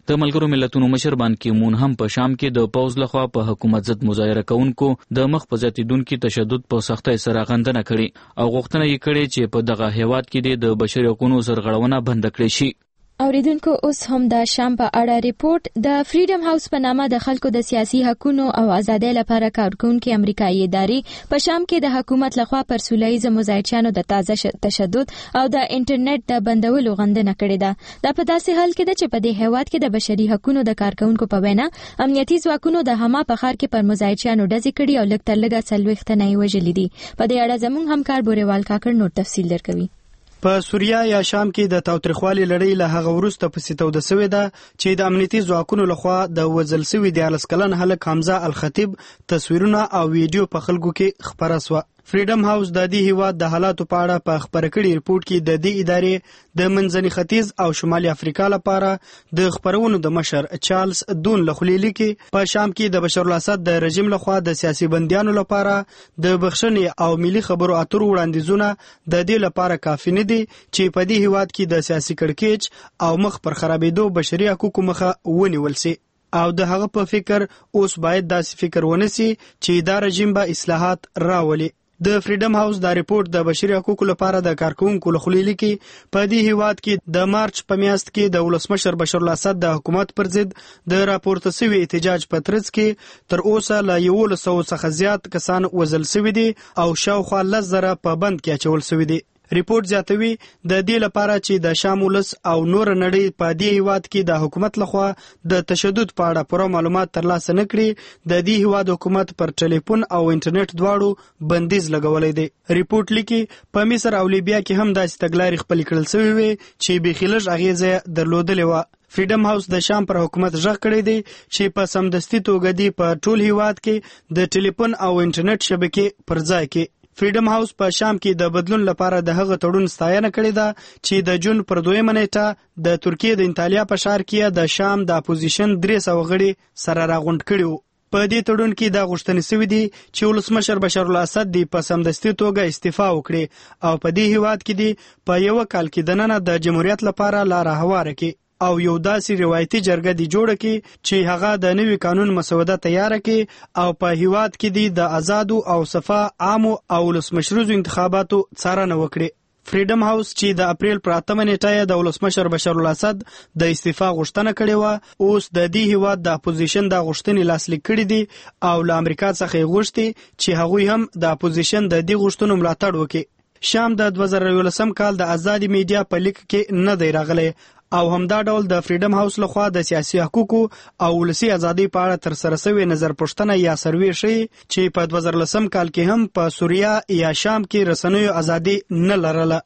د ملګرو ملتونو مشر بان کی مون هم په شام کې د پوز لخوا په حکومت ضد مظاهره کوونکو د مخ په زیاتیدونکو تشدد په سختۍ سره غندنه کړې او غوښتنه یې کړې چې په دغه هیواد کې د بشري حقوقو سرغړونه بند کړي شي. اوریدونکو اوس هم د شام په اړه ریپورت. د فریډم هاوس په نامه د خلکو د سیاسي حقوقو او ازادۍ لپاره کارکونکو امریکایي ادارې په شام کې د حکومت لخوا پر سوله ییز مظاهرچیانو د تازه تشدد او د انټرنیټ د بندولو غندنه کړې ده. دا په داسې حال کې ده چې په دې هیواد کې د بشري حقوقو د کارکونکو په وینا امنیتي ځواکونو د حما په ښار کې پر مظاهرچیانو ډزې کړې او لږ تر لږه څلوېښت تنه یې وژلي دي. په دې اړه زموږ همکار بورېوال کاکړ نور تفصیل درکوي. په سوریا یا شام کې د تاوتریخوالي لړۍ له هغه وروسته پسې توده سوې ده چې د امنیتي ځواکونو لخوا د وژل سوي دیارلس کلن هلک حمزه الخطیب تصویرونه او ویډیو په خلکو کې خپره سوه. فریډم هاوس د دې هیواد د حالاتو په اړه په خبره کړي ریپورت کې د دې ادارې د منځني ختیځ او شمالي افریقا لپاره د خبرونو د مشر چارلز دون لخوا لیکي په شام کې د بشار الاسد د رژیم لخوا د سیاسي بندیانو لپاره د بخښنې او ملي خبرو اترو وړاندیزونه د دې لپاره کافي نه دي چې په دې هیواد کې د سیاسي کړکېچ او مخ پر خرابېدو بشري حقوقو مخه ونیول سي او د هغه په فکر اوس باید داسې فکر ونسي چې دا رژیم به اصلاحات راولي. د فریډم هاوس دا ریپورت د بشري حقوقو لپاره د کارکونکو له خوا لیکي په دې هیواد کې د مارچ په میاشت کې د ولسمشر بشار الاسد د حکومت پر ضد د راپورته شوی احتجاج په ترڅ کې تر اوسه له یو سوه څخه زیات کسان وژل شوي دي او شاوخوا لس زره په بند کې اچول شوي دي. ریپورت زیاتوي د دې لپاره چې د شام ولس او نور نړۍ په دې هیواد کې د حکومت لخوا د تشدد په اړه پوره معلومات ترلاسه نه کړي د دې هیواد حکومت پر ټلیفون او انټرنیټ دواړو بندیز لګولای دی. ریپورت لیکي په مصر او لیبیا کې هم داسې تګلارې خپلې کړل شوې وې چې بیخي لږ اغیزه درلودلې وه. فریډم هاوس د شام پر حکومت ژغ کړی دی چې په سمدستي توګه دی په ټول هیواد کې د ټلیفون او انټرنیټ شبکې پر ځای کې. فریډم هاوس په شام کې د بدلون لپاره د هغه تړون ستاینه کړې ده چې د جون پر دویمه نیټه د ترکیې د انطالیا په ښار کې د شام د اپوزیشن درې سوه غړي سره راغونډ کړي وو. په دې تړون کې دا غوښتنې شوې دي چې ولسمشر بشار الاسد دی په سمدستي توګه استعفا وکړي او په دې هیواد کې دی په یو کال کې دننه د جمهوریت لپاره لار هواره کړي او یو داسې روایتي جرګه دی جوړه کړي چې هغه د نوي قانون مسوده تیار کړي او په هیواد کې دی د آزادو او صفا عامو او ولسمشروزو انتخاباتو څارنه وکړي. فریډم هاوس چې د اپریل پر اتمه نیټه د ولسمشر بشار الاسد د استعفا غوښتنه کړې وه اوس د دې هیواد د اپوزیشن د غوښتنې لاسلیک کړي دي او له امریکا څخه یې غوښتي چې هغوی هم د اپوزیشن د دې غوښتنو ملاتړ وکړي. شام د دوه زره یولسم کال د ازادي میډیا په لیک کې نه دی راغلی او همدا ډول د فریډم هاوس لخوا د سیاسي حقوقو او ولسي ازادۍ په اړه تر سره شوې نظر پوښتنه یا سروې ښیي چې په دوه زره لسم کال کې هم په سوریا یا شام کې رسنیو ازادي نه لرله.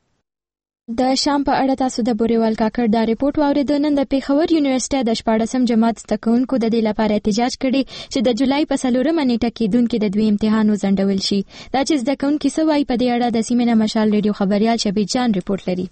د شام په اړه تاسو د بورېوال کاکړ دا ریپورت واورېدو. نن د پیښور یونیورسيټي د شپاړسم جماعت زده کوونکو د دې لپاره احتجاج کړی چې د جولای په څلورمه نیټه کېدونکي د دوی امتحان وځنډول شي. دا چې زده کوونکي څه وایي په دې اړه د سیمې نه مشال ریډیو خبريال شبیر جان ریپورت لري.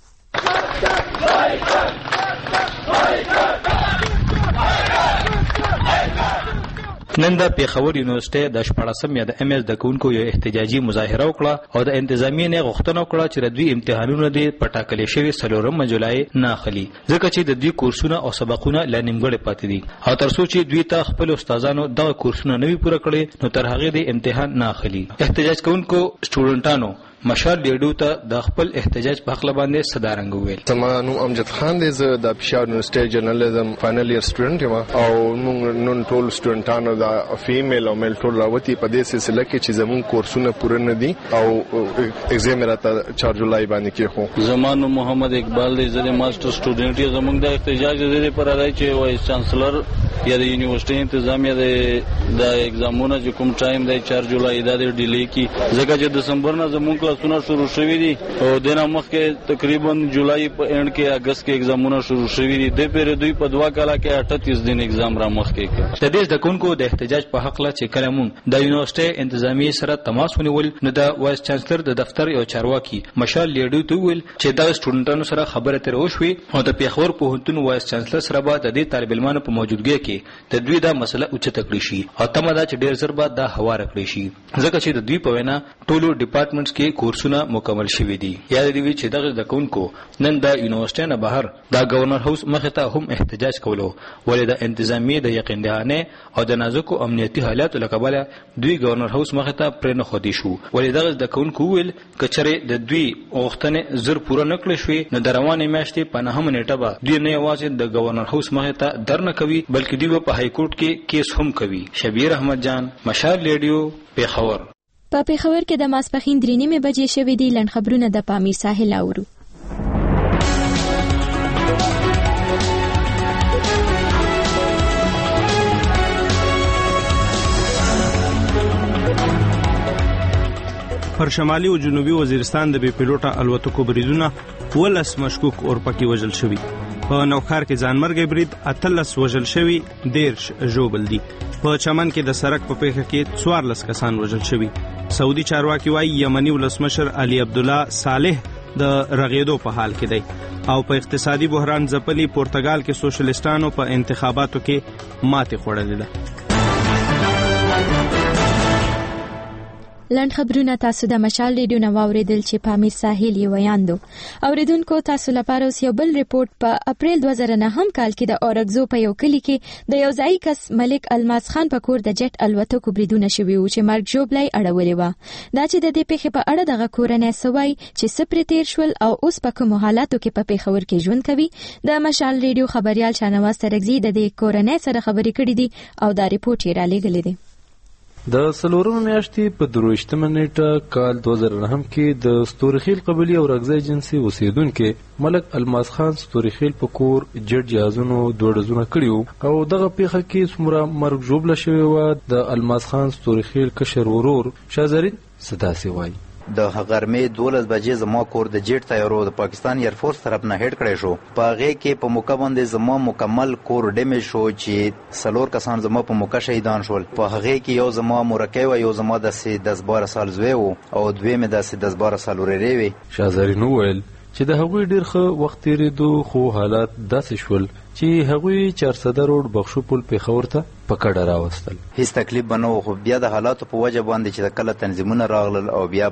نن د پیښور یونیورسيټي د شپاړسم یا د ام اس د کوونکو یو احتجاجي مظاهره وکړه او د انتظامیې نه غوښتنه وکړه چې د دوی امتحانونه د پټاکلې شوی څلورم جولای نه اخلي ځکه چې د دوی کورسونه او سبقونه لا نیمګړي پاتې دي او تر څو چې دوی ته خپل استادانو دغه کورسونه نوي پوره کړي نو تر هغه د امتحان نه اخلي. احتجاج کوونکو سټوډنټانو مشال ډیډو ته د خپل احتجاج په خپل باندې صدارنګ ویل. زمانو امجد خان دی زه د پېښور یونیورسيټي جرنالیزم فائنل ایئر سټوډنټ یم او موږ نن ټول سټوډنټانو د فیمیل او میل ټول راوتی په دې سلسله کې چې زموږ کورسونه پوره نه دي او ایگزام راته چار جولای باندې کې خو. زمانو محمد اقبال دی زه ماستر سټوډنټ یم. زموږ د احتجاج د لپاره راځي چې وایس چانسلر یا د یونیورسيټي انتظامیه د ایگزامونو چې کوم ټایم دی چار جولای دا د ډیلی کی ځکه چې دسمبر نه زموږ کلاسونه شروع شوي دي او دنه مخکې تقریبا جولای په اند کې اگست کې ایگزامونه شروع شوي دي. د پیر دوی په دوا کاله کې اٹھتیس دن ایگزام را مخکې کړ. د دې د کوونکو د احتجاج په حق لا چې کله مونږ د یونیورسيټي انتظامی سره تماس ونیول نو د وایس چانسلر د دفتر یو چارواکي مشال لیډو ته ویل چې دا سټوډنټانو سره خبره تر وشوي او د پیښور پوهنتون وایس چانسلر سره به د دې طالب علمانو په موجودګۍ کې د دوی دا مسله اوچته کړی شي او تمه دا چې ډیر زر به دا هوار کړی شي ځکه چې د دوی په وینا ټولو ډپارټمنټس کې کورسونه مکمل شوي دي. یاد دی چې دغه د کونکو نن د یونیورسيټي نه بهر دا گورنر هاوس مخه ته هم احتجاج کولو ولې د انتظامی د یقین دهانه او د نازکو امنیتي حالات لکباله دوی گورنر هاوس مخه ته پرې نه خودي شو ولې دغه د کونکو ویل کچره د دوی اوختنه زر پوره نکړل شوی نه دروانې میاشتې په نهم نیټه به دوی نه یوازې د گورنر هاوس مخه ته درنه کوي بلکې دوی په های کورټ کې کیس هم کوي. شبیر احمد جان، مشال ریډیو، پیښور. په پیښور کې د ماسپښین درې نیمې بجې شوې دي. لنډ خبرونه د پامیر ساحل اورو. پر شمالي او جنوبي وزیرستان د بي پيلوټه الوتکو بریدونه ولس مشکوک اورپکي وژل شوی. په نوخار کې ځانمرګي برید اتلس وژل شوی، دیرش ژوبل دي. په چمن کې د سرک په پیښه کې څوارلس کسان وژل شوی. سعودي چارواکي وايي یمني ولسمشر علي عبد الله صالح د رغېدو په حال کې دی او په اقتصادي بحران ځپلي پرتګال کې سوشلیستانو په انتخاباتو کې ماتې خوړلې ده. لنډ خبرونه تاسو د مشال ریډیو نو اوریدل چې پامیر ساحل یې ویاندو. اوریدونکو تاسو لپاره اوس یو بل ریپورت. په اپریل دوه زره نهم کال کې د اورګزو په یو کلی کې د یو ځای کس ملک الماس خان په کور د جټ الوتکو بریدونه شوي وو چې مرګ ژوبلای اړولې و. دا چې د دې پیښې په اړه دغه کورنۍ سوای چې سپری تیر شول او اوس په کوم حالاتو کې په پیښور کې ژوند کوي. د مشال ریډیو خبريال شانواز ترغزي د دې کورنۍ سره خبرې کړې دي او دا ریپورت یې را لېږلی دی. د څلورمې میاشتې په درویشتمه نیټه کال دوه زره نهم کې د ستورخیل قبیلې او رګزی جنسي اوسیدونکي ملک الماس خان ستورخیل په کور جټ جهازونو دوه ډزونه کړي وو او دغه پیښه کې څومره مرګ ژوبله شوې وه. د الماس خان ستورخیل کشر ورور شازرین څه وایي. د غرمې دولس بجې زما کور د جیټ تیارو د پاکستان ایرفورس طرف نه هډ کړی شو. په هغې کې په موقع باندې زما مکمل کور ډیمیج شو چې څلور کسان زما په موقع شهیدان شول. په هغې کې یو زما مورکۍ وه، یو زما داسې دس باره سال زوی و او دوی مې داسې دس باره سال ورېرې وې. شازرین وویل چې د هغوی ډېر ښه وخت تېرېدو خو حالات داسې شول چې هغوی چارسده روډ بخشو پل پیښور ته په کډه راوستل. هیڅ تکلیف به نه و خو بیا د حالاتو په وجه باندې چې کله تنظیمونه راغلل او بیا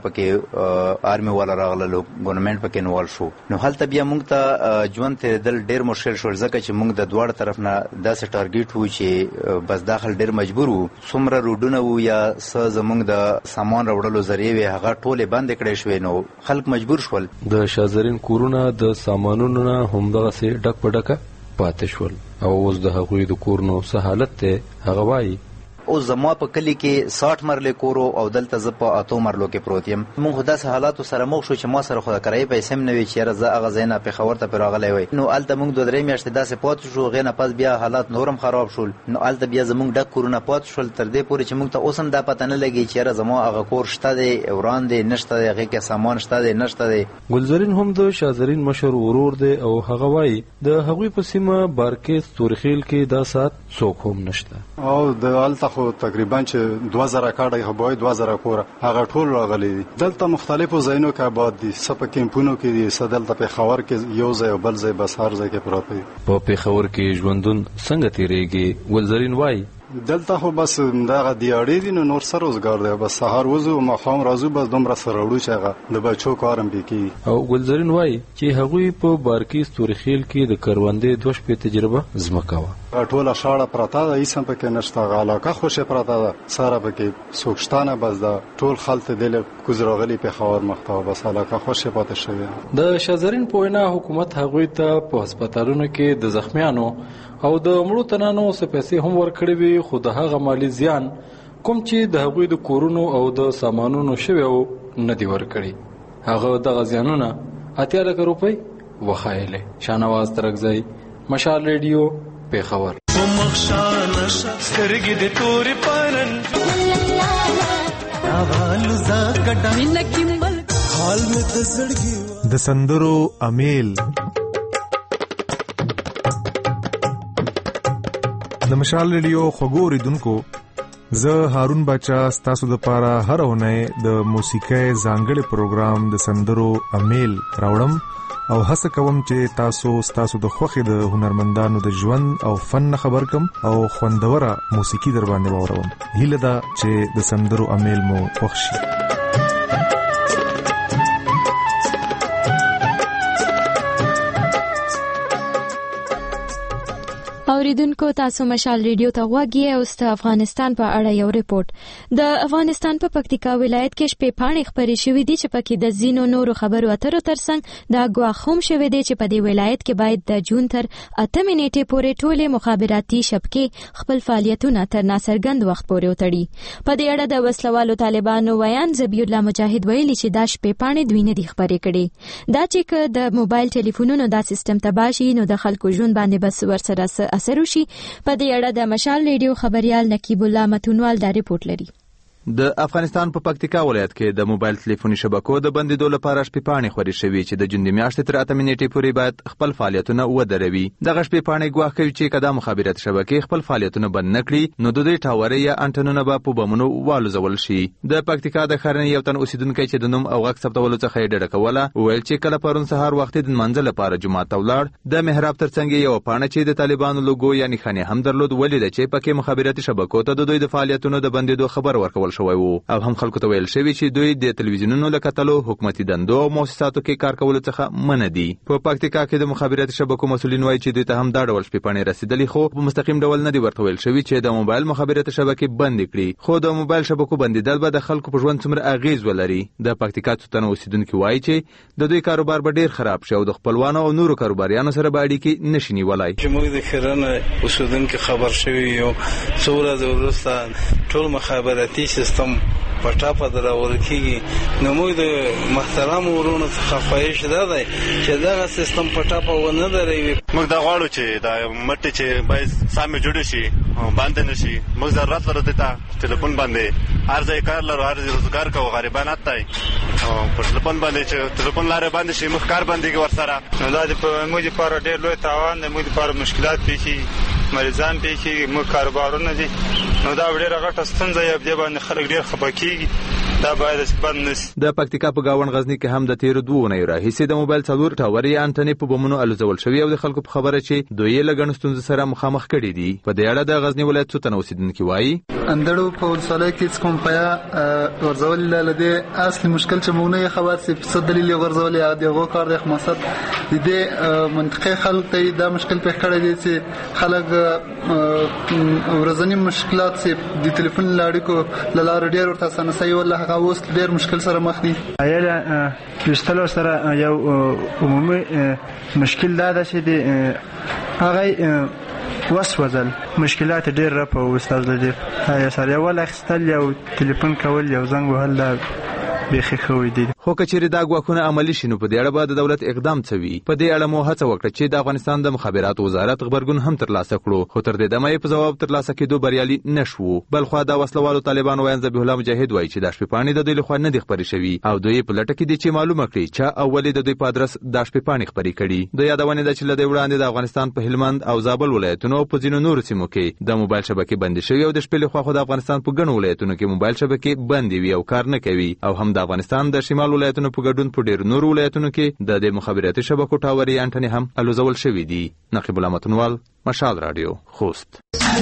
پکې آرمي والا راغلل او ګورنمنټ پکې انوال شو نو هلته بیا موږ ته ژوند تېرېدل ډېر مشکل شول ځکه چې موږ د دواړو طرف نه داسې ټارګېټ وو چې بس داخل ډېر مجبور وو. څومره روډونه وو یا څه زموږ د سامان راوړلو ذریعې وې هغه ټولې بندې کړې شوې نو خلک مجبور شول. د شازرین کورونه د سامانونو نه همدغسې ډک په ډکه پاتې شول او اوس د هغوی د کور نو څه حالت دی هغه وایي. اوس زما په کلي کې ساټ مرلې کورو او دلته زه په اتو مرلو کې پروت یم. موږ خو داسې حالاتو سره مخ شو چې ما سره خو د کرایې پیسې هم نه وي چې یاره زه هغه ځای نه پېښور ته پرې راغلی وی. نو هلته موږ دوه درې میاشتې داسې پاتې شو. هغې نه پس بیا حالات نور هم خراب شول. نو هلته بیا زموږ ډک کورونه پاتې شول تر دې پورې چې موږ ته اوس هم دا پته نه لګي چې یاره زما هغه کور شته دی وران دی نشته دی هغې کې سامان شته دی نشته دی. ګلزرین هم د شازرین مشر ورور دی او هغه وایي د هغوی په سیمه بارکې ستورخیل کې دا ساعت څوک هم نشته او د هلته خو تقریبا چې دوه زره کاډه خو باید دوه زره کوره هغه ټول راغلي دي. دلته مختلفو ځایونو کې آباد دي، څه په کیمپونو کې دي، څه دلته پېښور کې یو ځای او بل ځای بس هر ځای کې پراته دي. په پېښور کې ژوندون څنګه تېرېږي؟ ګلزرین وایي دلته خو بس دغه دیاړې دي نو نور څه روزګار دی بس سهار وځو ماښام راځو بس دومره سره وړو چې هغه د بچو کار هم پې کېږي. او ګلزرین وایي چې هغوی په بارکي ستورخیل کې د کروندې دوه شپې تجربه ځمکه وه. ټوله شاړه پرته ده هېڅ هم پکې نشته هغه علاقه خوشې پرته ده سره پکې څوک شته نه بس دا ټول خلک ته دلې کوز راغلي پېښور مخ ته بس علاقه خوشې پاتې شوې. د شازرین په وینا حکومت هغوی ته په هسپتالونو کې د زخمیانو او د مړو تنانو څه پیسې هم ورکړې وي خو د هغه مالي زیان کوم چې د هغوی د کورونو او د سامانونو شوی و نه دي ورکړي. هغه دغه زیانونه اتیا لکه روپۍ وښایلې. شانواز ترغزی، مشال ریډیو، پیښور. د سندرو امیل د مشال ریډیو خوږو اوریدونکو زه هارون باچا ستاسو دپاره هره اونۍ د موسیقۍ ځانګړی پروګرام د سندرو امیل راوړم او هڅه کوم چې تاسو تاسو د خوښې د هنرمندانو د ژوند او فن خبر کم او خوندوره موسیقي در باندې واوروم. هیله ده چې د سندرو امیل مو خوښ شي. اوریدونکو تاسو مشال ریډیو ته غوږی او ست افغانستان په اړه یو ریپورت. د افغانستان په پکتیکا ولایت کې شپې پاڼې خبرې شوې دي چې پکې د زینو نورو خبرو اترو ترڅنګ د غواخوم شوې دي چې په دې ولایت کې باید د جون تر اتمې نیټې پورې ټولې مخابراتي شبکې خپل فعالیتونه تر ناڅرګند وخت پورې وتړي. په دې اړه د وسلوالو طالبانو ویان زبی الله مجاهد ویلي چې دا شپې پاڼې دوی نه دي خبرې کړي. دا چې د موبایل ټلیفونونو دا سیستم تباشي نو د خلکو ژوند باندې بس ورسره اثر وشي. په دې اړه د مشال ریډیو خبريال نقیب الله متونوال دا ریپورت لري. د افغانستان په پکتیکا ولایت کې د موبایل ټلیفوني شبکو د بندیدو لپاره شپې پاڼې خوري شوې چې د جون د میاشتې تر اتمې نیټې پورې باید خپل فعالیتونه ودروي. دغه شپې پاڼې ګواښ کوي چې کله مخابرات شبکې خپل فعالیتونه بند نکړي نو د دوی ټاورې یا انټنونه به په بمونو والوزول شي. د پکتیکا د ښارنۍ یو تن اوسیدونکی چې د نوم او غږ ثبتولو څخه یې ډډه کوله وویل چې کله پرون سهار وخت د منځ لپاره جومات ته ولاړ د محراب ترڅنګ یو پاڼه چې د طالبانو لوګو یا نښانې هم درلود ولیده چې پکې مخابراتي شبکو ته د دوی د فعالیتونو د بندیدو خبر ورکول شوی و. او خلکو ته ویل شوی چې دوی د تلویزیونونو له کتلو حکومتي دندو او مؤسساتو کې کار کولو څخه منع دي. په پکتیکا کې د مخابراتي شبکو مسؤلین وایي چې دوی ته هم دا ډول شپې پاڼې رسیدلې خو په مستقیم ډول نه دي ورته ویل شوی چې د موبایل مخابراتي شبکې بند کړي. خو د موبایل شبکو بندیدل به د خلکو په ژوند څومره اغیز ولري. د پکتیکا څوتنه اوسیدونکي وایي چې د دوی کاروبار به ډیر خراب شي او د خپلوانو او نورو کاروباریانو سره به اړیکې نشي نیولای. چې موږ د خیرنه اوسیدونکي خبر شوی یو څو ورځې وروسته ټول مخابراتي سیستم پټا په دراول کېږي نو موږ د محترم ورونو څخه خواهش ده دی چې دغه سیستم پټا په ونه دروي. موږ دا غواړو چې دا مټې چې باید سامې جوړې شي باندې نشي. موږ ضرورت لرو ته ټلیفون باندې هر ځای کار لرو هر ځای روزګار کوو غریبان اتای په ټلیفون باندې چې ټلیفون لارې باندې شي موږ کار باندې ورسره نو دا د موږ لپاره ډېر لوی تاوان دی. موږ لپاره مشکلات پیښي مریضان پیښي موږ کاروبارونه دي نو دا ډېره غټه ستونزه یې په دې باندې خلک ډېر خفه کېږي. دا باید بند نشي. د پکتیکا په گاون غزنی کې هم د تیرو دوه اونیو راهیسې د موبایل څلور ټاورې انټنې په بمونو الوزول شوي او د خلکو په خبره چې دوی له ګڼو ستونزو سره مخامخ کړي دي. په دې اړه د غزنی ولایت څو تنه اوسیدونکي وایي اندړو په ولسوالۍ کې کوم پیا ورزول لدې اصلي مشکل چې موږ نه خبر سي په دلیل ورزول یا دغه کار د مقصد دې منطقي خلک ته دا مشکل په کړی دي چې خلک ورځنی مشکلات سي د ټلیفون لاړې کو لاره ډېر ورته سنسي ولا هغه اوس ډېر مشکل سره مخ دي. ایله لستلو سره یو عمومي مشکل دا ده چې د هغه وسوځل مشکلات ډېر را په استاد دي. یا سره ولا خستل یو ټلیفون کول یو زنګ وهل دا بيخي خوي دي. خو کچېری دا غواخونه عملی شینو په دې اړه به د دولت اقدام کوي. په دې اړه مو هڅه وکړه چې د افغانستان د مخابراتو وزارت خبرګون هم ترلاسه کړو خو تر دې دمه په جواب ترلاسه کېدو بریالي نشو. بل خو دا وسلوالو طالبانو وایي ذبیح الله مجاهد وایي چې د شپې پاڼې د دوی لخوا نه دي خبرې شوي او دوی په لټه کې دي چې معلومه کړي چې اولې د دوی په ادرس د شپې پاڼې خبرې کړي. د یادونه ده چې لدې وړاندې د افغانستان په هلمند او زابل ولایتونو په ځینو نورو سیمو کې د موبایل شبکې بندي شوې او د شپې لخوا خو د افغانستان په ګڼو ولایتونو کې موبایل شبکې بندي وي او کار نه کوي او هم د افغانستان د شمال ولایتونو په ګډون په ډېر نورو ولایتونو کې د دې مخابراتي شبکو ټاورې انټنې هم الوزول شوي دي. نقیب الله متونوال مشال رادیو خوست.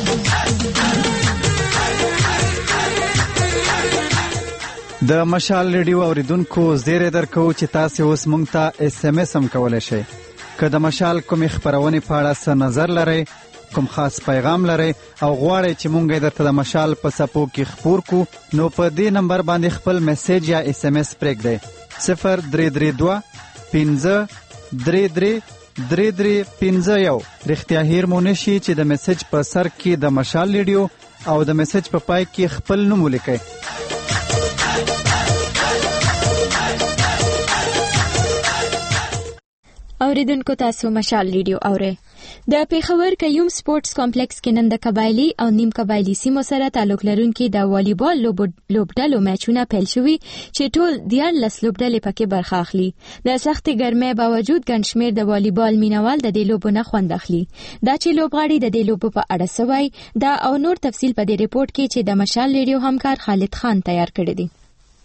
د مشال ریډیو اوریدونکو زیری درکو چې تاسو اوس مونږ ته اس ام اس هم کولای شئ. که د مشال کوم خبرونه په اړه څه نظر لرئ کوم خاص پیغام لرئ او غواړئ چې مونږ یې درته د مشال په صفحو کې خپور کو نو په دې نمبر باندې خپل میسج یا اس ام اس پرېږدئ صفر درې درې دوه پنځه درې درې درې درې پنځه یو. رښتیا هیر مو نشي چې د میسج په سر کې د مشال ریډیو او د میسج په پای کې خپل نوم ولیکئ. اوریدونکو تاسو مشال ریډیو اورئ. د پیښور کیوم سپورتس کمپلیکس کې نن د قبایلی او نیم قبایلی سیمو سره تعلق لرونکي د والیبال لوبډلو میچونه پیل شوي چې ټول دیارلس لوبډلې پکې برخه اخلي. د سختې ګرمۍ باوجود ګڼ شمېر د والیبال مینوال د دې لوبو نه خوند اخلي. دا چې لوبغاړي د دې لوبو په اړه څه وایي دا او نور تفصیل په دې ریپورت کې چې د مشال ریډیو همکار خالد خان تیار کړی دی.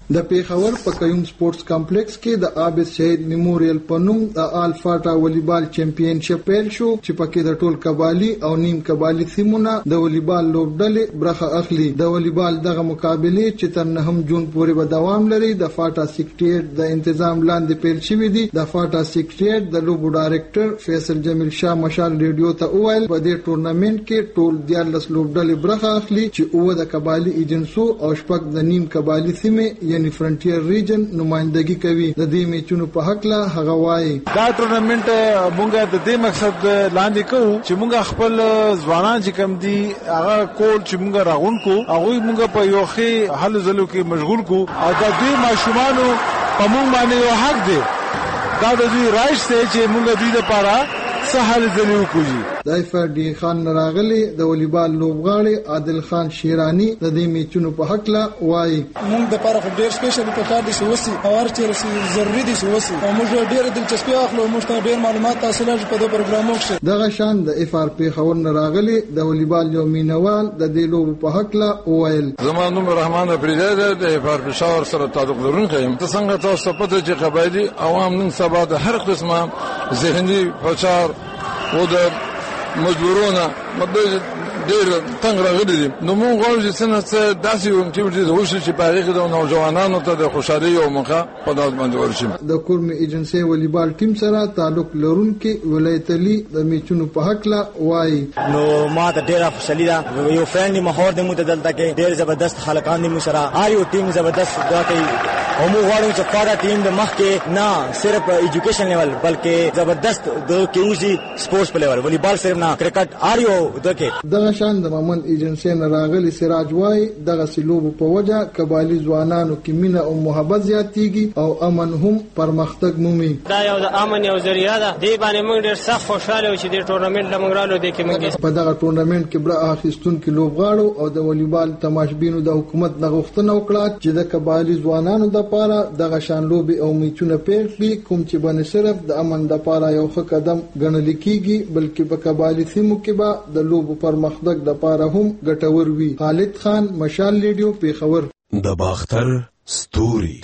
د پیښور په قیوم سپورتس کمپلیکس کې د عابد شهید میموریل په نوم د الفاټا والیبال چمپیونشپ پیل شو چې پکې د ټول قبالي او نیم قبالي سیمونه د والیبال لوبډلې برخه اخلي. د والیبال دغه مقابله چې تر نهم جون پورې به دوام لري د فاټا سیکریټریټ د تنظیم لاندې پیل شوې دي. د فاټا سیکریټریټ د لوبو ډایرکټر فیصل جمیل شاه مشال ریډیو ته وویل په دې ټورنمنت کې ټول دیارلس لوبډلې برخه اخلي چې اوه د قبالي ایجنسو او شپږ د نیم قبالي سیمې یعنی فرنټیر ریجن نمائندګي کوي. د دې میچونو په حق لا هغه وایي دا ټورنمنت مونږه د دې مقصد لاندې کوو چې مونږ خپل ځوانان چې کم دي هغه کول چې مونږ راغون کو هغه مونږ په یو خي حل زلو کې مشغول کو او د دې ماشومانو په مونږ باندې یو حق دی دا د دې رائټ دی چې مونږ دې لپاره سهل زلو کوي. دایفر ډی خان راغلی د والیبال لوبغاړي عادل خان شیرانی د دې میچونو په حق لا وایي موږ د لپاره ډېر سپیشل په کار دي چې وسی او ارچې ضروري دي چې وسی او موږ ډېر دلچسپي اخلو موږ ته ډېر معلومات حاصل شي په دغه پروګرامو کې. دغه شان د اف ار پی خبر راغلی د والیبال یو مینوال د دې لوب په حق لا وایي زمانو رحمان پریزاده د اف ار پی شاور سره تعلق لرونکی یم. څنګه تاسو پته چې قبایلی عوام نن سبا د هر قسمه ذهني فشار او د مجبورونه مدد ډېر تنګ راغلي دي. نو موږ غواړو چې څنګه څه داسې اکټیویټیز وشي چې په هغې کې د نوجوانانو ته د خوشحالۍ یو موقع په داس باندې ورشي. د کورمي ایجنسۍ والیبال ټیم سره تعلق لرونکي ولایت علي د میچونو په حق لا وایي نو ما ته ډېره خوشحالي ده. یو فرینډلي ماحول دی موږ ته دلته کې ډېر زبردست خلکان دي موږ سره هر یو ټیم زبردست دا کوي او موږ غواړو چې فاټا ټیم د مخکې نه صرف ایجوکیشن لیول بلکې زبردست د کیوزي سپورتس په لیول والیبال صرف نه کرکټ هر یو دکې دغه شان د ممن ایجنسۍ نه راغلی سراج وای دغه سلوب په وجه قبایلی ځوانانو کې مینه او محبت زیاتېږي او امن هم پرمختګ مومي. دا یو د امن یو ذریعہ ده. دی باندې موږ ډېر سخت خوشاله یو چې د ټورنمنت لمونږ رالو دی کې موږ په دغه ټورنمنت کې بر اخیستونکو لوبغاړو او د والیبال تماشبینو د حکومت د غوښتنه وکړه چې د قبایلی ځوانانو د لپاره دغه شان لوبي او میچونه پیل کړي کوم چې باندې صرف د امن د لپاره یو ښه قدم ګڼل کیږي بلکې په قبایلی سیمو کې به د لوبو پرمختګ د لپاره هم ګټور وي. خالد خان مشال ریډیو پیښور. د باختر ستوري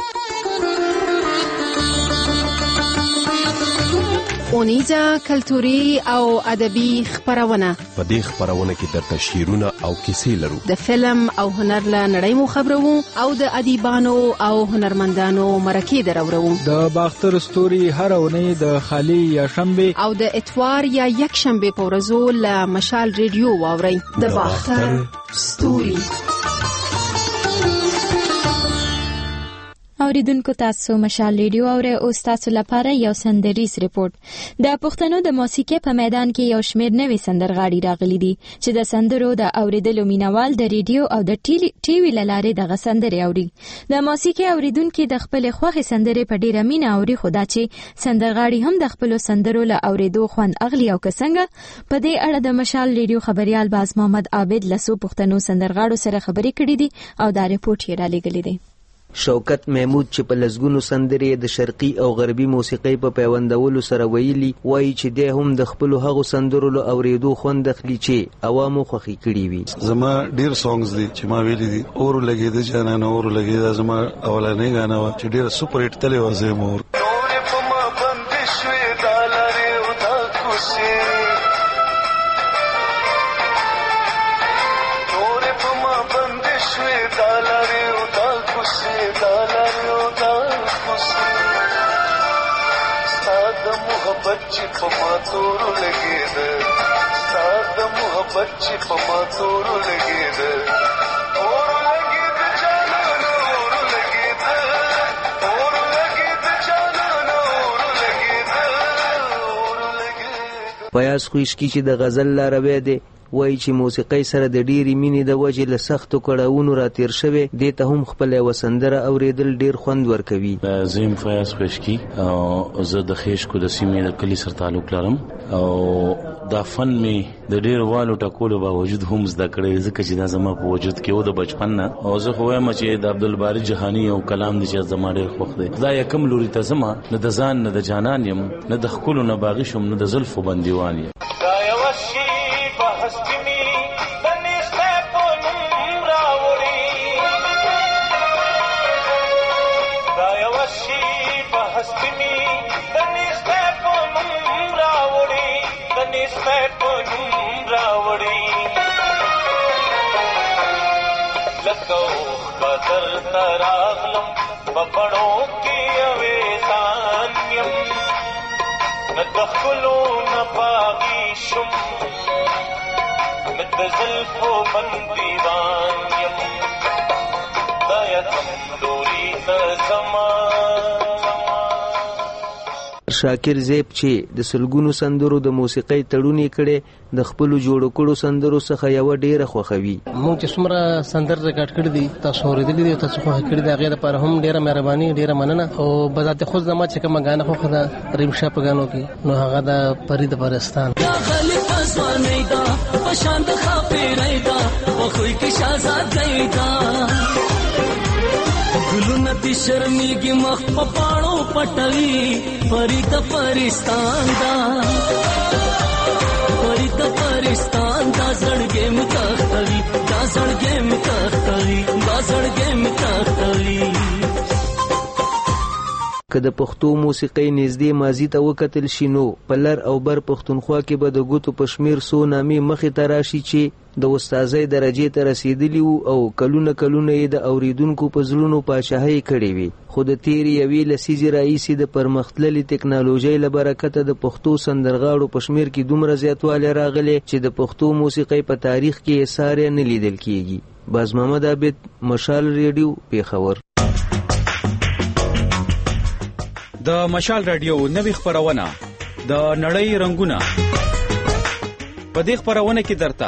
اونیزه کلتوري او ادبي خبرونه. په دې خبرونه کې د تشهیرونه او کیسې لرو. د فلم او هنر له نړۍ مو خبرو او د ادیبانو او هنرمندانو مرکې درورو. د باختر ستوري هر اونۍ د خالی یا شنبه او د اتوار یا یک شنبه په ورځو له مشال ریډیو واورئ. د باختر ستوري. اوریدونکو تاسو مشال ریډیو اورئ. او تاسو لپاره یو سندریز ریپورت. د پښتنو د موسیقي په میدان کې یو شمېر نوي سندرغاړي راغلي دي چې د سندرو د اوریدلو مینوال د ریډیو او د ټي وي لارې دغه سندرې اوري. د موسیقي اوریدونکو د خپل خوښې سندرې په ډیره مینه اوري خو دا چې سندرغاړي هم د خپل سندرو له اوریدو خوند اخلي او کسنګ په دې اړه د مشال ریډیو خبريال باز محمد عابد لسو پښتنو سندرغاړو سره خبرې کړې دي او دا ریپورت یې را لېږلی دی. شوکت محمود چې په لسګونو سندرې د شرقي او غربي موسیقۍ په پیوندولو سره ویلي وایي چې دی هم د خپلو هغو سندرو له اورېدو خوند اخلي چې عوامو خوښې کړي وي. زما ډېر سانګز دي چې ما ویلي دي اور لګېده جانانه اور لګېده زما اولنۍ ګانا وه چې ډېره سوپر هټ تلې وه زه مور بچی په ماتورو لګیده ساده محبت چې په ماتورو لګیده اور لګیده جانانه اور لګیده اور لګیده جانانه اور لګیده اور لګیده. پیاز خوشکی چې د غزل لاروی دی وایي چې موسیقۍ سره د ډېرې مینې د وجې له سختو کړاوونو راتېر شوی دې ته هم خپله یوه سندره اورېدل ډېر خوند ورکوي. زه یم فیاض خوشکي او زه د خیشکو د سیمې د کلي سره تعلق لرم او دا فن مې د ډېر والو ټکولو باوجود هم زده کړی ځکه چې دا زما په وجود کې و د بچپن نه او زه خو وایم چې د عبدالباري جهاني یو کلام دی چې زما ډېر خوښ دی. دا یکم لوري ته ځمه نه د ځان نه د جانان یم نه د ښکلو نه باغي شم نه د زلفو بندیوان یم. لکو بدر تراغلم بپڑو کی اویزان یم ندخلو نباغی شم ند زلفو بندیوان یم دایتم دوری تزمان شاکر زیب چې د سلګونو سندرو د موسیقۍ تړونې کړي د خپل جوړ کړو سندرو څخه یو ډیره خوخوي. مونږ چې څومره سندر ریکارډ کړی دي تاسو اوریدلې دي تاسو خو کړی دا غیر پر هم ډیره مهرباني ډیره مننه او بذات خود زما چې کوم غانه خو خدا ریمشا په غانو کې نو هغه د فرید پرستان خلک اسمانه دا پشان د خافه رایدا او خوې کې شاهزاد گئیدا ګلونه دي شرمېږي مخ په پاڼو پټوي فرید پرستان دا فرید پرستان دا زړګې متختوي دا زړګې متختوي دا زړګې متختوي. که د پښتو موسیقۍ نږدې ماضي ته وکتل شي نو په لر او بر پښتونخوا کې به د ګوتو په شمیر څو نامې مخې ته راشي چې د استاذۍ درجې ته رسېدلي وو او کلونه کلونه یې د اوریدونکو په زړونو پاچاهۍ کړې وي. خو د تېرې یوې لسیزې راهیسې د پرمختللې ټکنالوژۍ له برکته د پښتو سندرغاړو په شمیر کې دومره زیاتوالی راغلی چې د پښتو موسیقۍ په تاریخ کې یې ساری نه لیدل کېږي. باز محمد عابد، مشال ریډیو، پیښور. د مشال رادیو نوې خبرونه د نړۍ رنگونه په دې خبرونه کې درته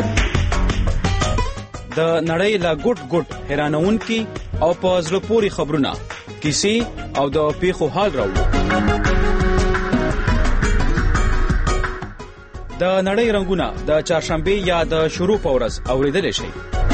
د نړۍ لا ګډ ګډ حیرانونکي او په زړه پورې خبرونه کیسې او د پیښو حال راوړو. د نړۍ رنگونه د چهارشنبه یا د شروع په ورځ اوریدل شي.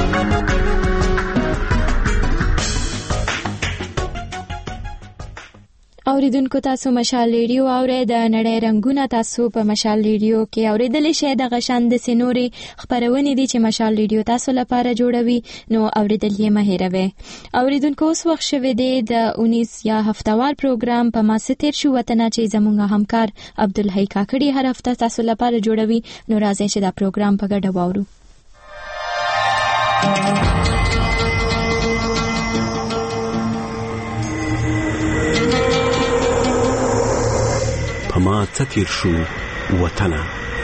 اوریدونکو تاسو مشال ریډیو اورئ. د نړۍ رنگونه تاسو په مشال ریډیو کې اوریدل شي. د غشند سنوري خبرونه دي چې مشال ریډیو تاسو لپاره جوړوي نو اوریدل یې مه هېروئ. اوریدونکو اوس وخت شوه دی د اونیس یا هفتوار پروګرام په ما ستیر شو وطن چې زموږ همکار عبدالحی کاکړي هر هفته تاسو لپاره جوړوي نو راځئ چې دا پروګرام په ګډه واورو. ما تتیر شو وطنه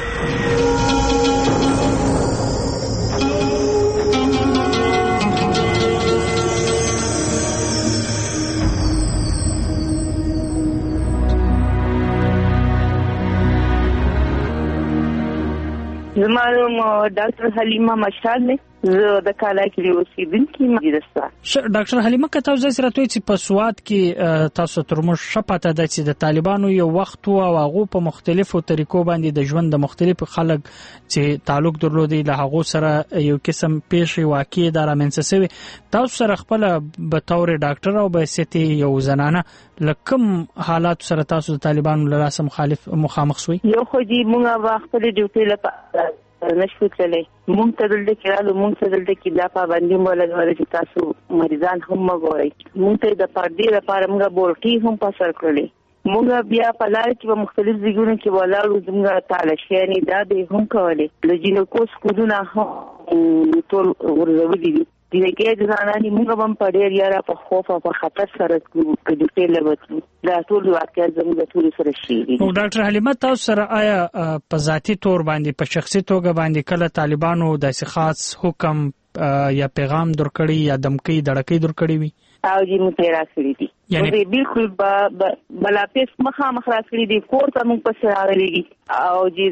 زما نوم ډاکټر حلیمه مشال دی. زه د کالا کې اوسېدونکې مجلسه. ډاکټر حلیمه که تاسو زه راته چې په سواد کې تاسو تر مو شپته د چې د طالبانو یو وخت او هغه په مختلفو طریقو باندې د ژوند د مختلفو خلک چې تعلق درلودي له هغه سره یو قسم پیښې واقع د رامنځته شوی. تاسو سره خپل به تور ډاکټر او به سيتي یو زنانه لکم حالات سره تاسو د طالبانو له لاسه مخالف مخامخ شوي. یو خو دې موږ وخت د ډیوټي لپاره نشو تللی. مونږ ته دلته کې رالو مونږ ته دلته کې دا پابندي مولا چې تاسو مریضان هم مګورئ. مونږ ته د پردې لپاره موږ بورټي هم پاسر کړلې. مونږ بیا په لار کې په مختلف ځایونو کې ولاړو زموږ تالشيانې دا به هم کولې. د جینکو سکولونه هم ټول ورزولې دي. دې کې د ځاناني موږ هم په ډېر یاره په خوف او په خطر سره کې د ټیل وته دا ټول واقعیت زموږ ټول سره شي. او ډاکټر حلیمه تاسو سره آیا په ذاتی تور باندې په شخصي توګه باندې کله طالبانو د خاص حکم یا پیغام درکړي یا دمکی دړکې درکړي وي؟ او دې مترا کړی دي یعنی بالکل بلا پیس مخه مخ را کړی دي کور ته موږ په سره راغلي او دې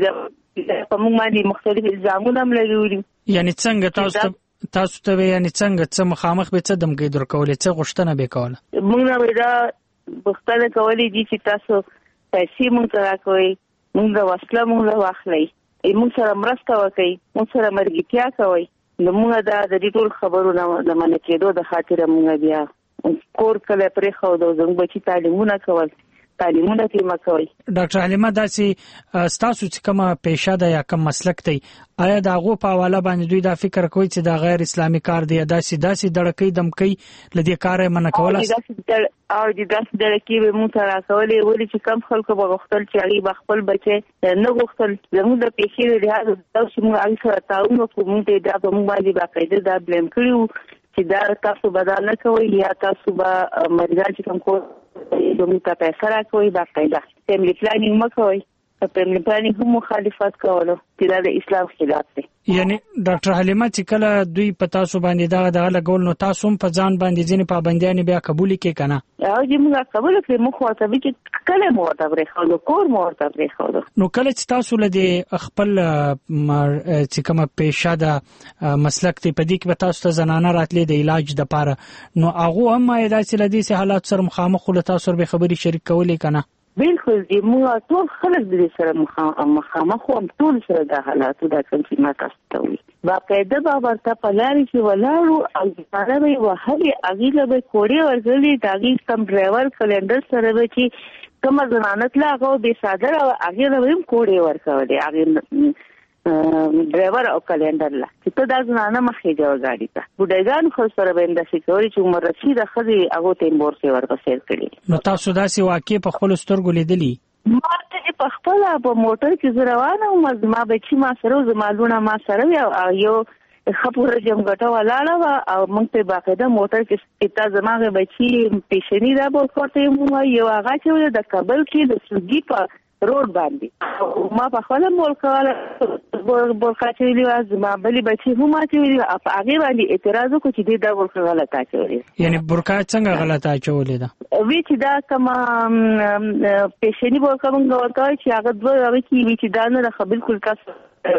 په موږ باندې مختلف الزامونه هم لګولي. یعنی څنګه تاسو تاسو ته یعنی څنګه څه مخامخ به څه دمګې درکولې څه غوښتنه به کوله؟ موږ نه ودا غوښتنه کولې دي چې تاسو پیسې موږ ته راکوي موږ د وسله موږ واخلئ موږ سره مرسته وکړئ موږ سره مرګتیا کوي. نو موږ دا د دې ټول خبرونه د منې کېدو د خاطر موږ بیا کور کله پرې خو د زنګ بچی تعلیمونه کول تعلیمونه کې مکوي. ډاکټر حلیمه داسي ستاسو چې کومه پیشه ده یا کوم مسلک دی آیا دا غو په حواله باندې دوی دا فکر کوي چې دا غیر اسلامي کار دی داسي داسي دړکې دمکې لدې کار یې منع کوله؟ او داسي او داسي دړکې به مو ته راکولې ولې چې کم خلکو به غوښتل چې هغه بخپل بچي نه غوښتل زموږ د پیښې لري هغه چې موږ هغه سره تعاون وکړو. موږ دا په موږ باندې باقاعده دا بلیم کړیو چې دا تاسو بدل نه کوئ یا تاسو به مریضان چې کوم کو دوی ته پیسې راکوي باقاعده فیملی پلانینګ مکوئ. فیملی پلانینګ هم مخالفت کولو چې دا د اسلام خلاف دی. یعنی ډاکټر حلیمه چې کله دوی په تاسو باندې دا دغه لګول نو تاسو هم په ځان باندې ځینې پابندیان بیا قبول کې کنه؟ او چې موږ قبول کړې موږ ورته چې کله مو ورته پرېښودو کور مو ورته پرېښودو. نو کله چې تاسو له دې خپل چې کومه پیشه ده مسلک ته په دې کې به تاسو ته زنانه راتلې د علاج دپاره نو هغه هم داسې له دې حالات سره مخامخ له تاسو سره به خبرې شریک کولې کنه؟ بالکل دی موږ ټول خلک د سره مخامخ هم ټول سره د حالاتو د کوم چې ما تاسو ته وي باقاعده به ورته په لارې کې ولاړو او ځانه به وهلې هغې له به کوړې ورغلې د هغې کم ډرایور کلنډر سره به چې کومه زنانه تله هغه بې څادره وه هغې له به هم کوړې ورکولې هغې ډرایور او کلنډر له چې ته دا زنانه مخې جوه ګاډي ته بوډایګانو خو سره به همداسې کولې چې عمر رسیده ښځې هغو ته یې بورسې ورپسې کړي. نو تاسو داسې واقع په خپلو سترګو لیدلي؟ ما ته په خپله په موټر کې زه روانه وم زما بچي ما سره و زما لوڼه ما سره وي او یو ښه پوره جمګټه ولاړه وه او موږ ته باقاعده موټر کې تا زما هغه بچي پیشني را بورکورته یې ووایي یو هغه چې د کابل کې د سوګي په روډ باندې ما په خپله بول کوله بولکه اچولې وه زما بلې بچي هم اچولې وه په هغې باندې اعتراض وکړو چې دې دا بولکه غلطه اچولې ده. یعنې بورکه څنګه غلطه اچولې ده؟ وی چې دا کومه پیشني بولکه موږ ورته وایو چې هغه دوه هغې کې وي چې دا نه ده ښه بالکل تاسو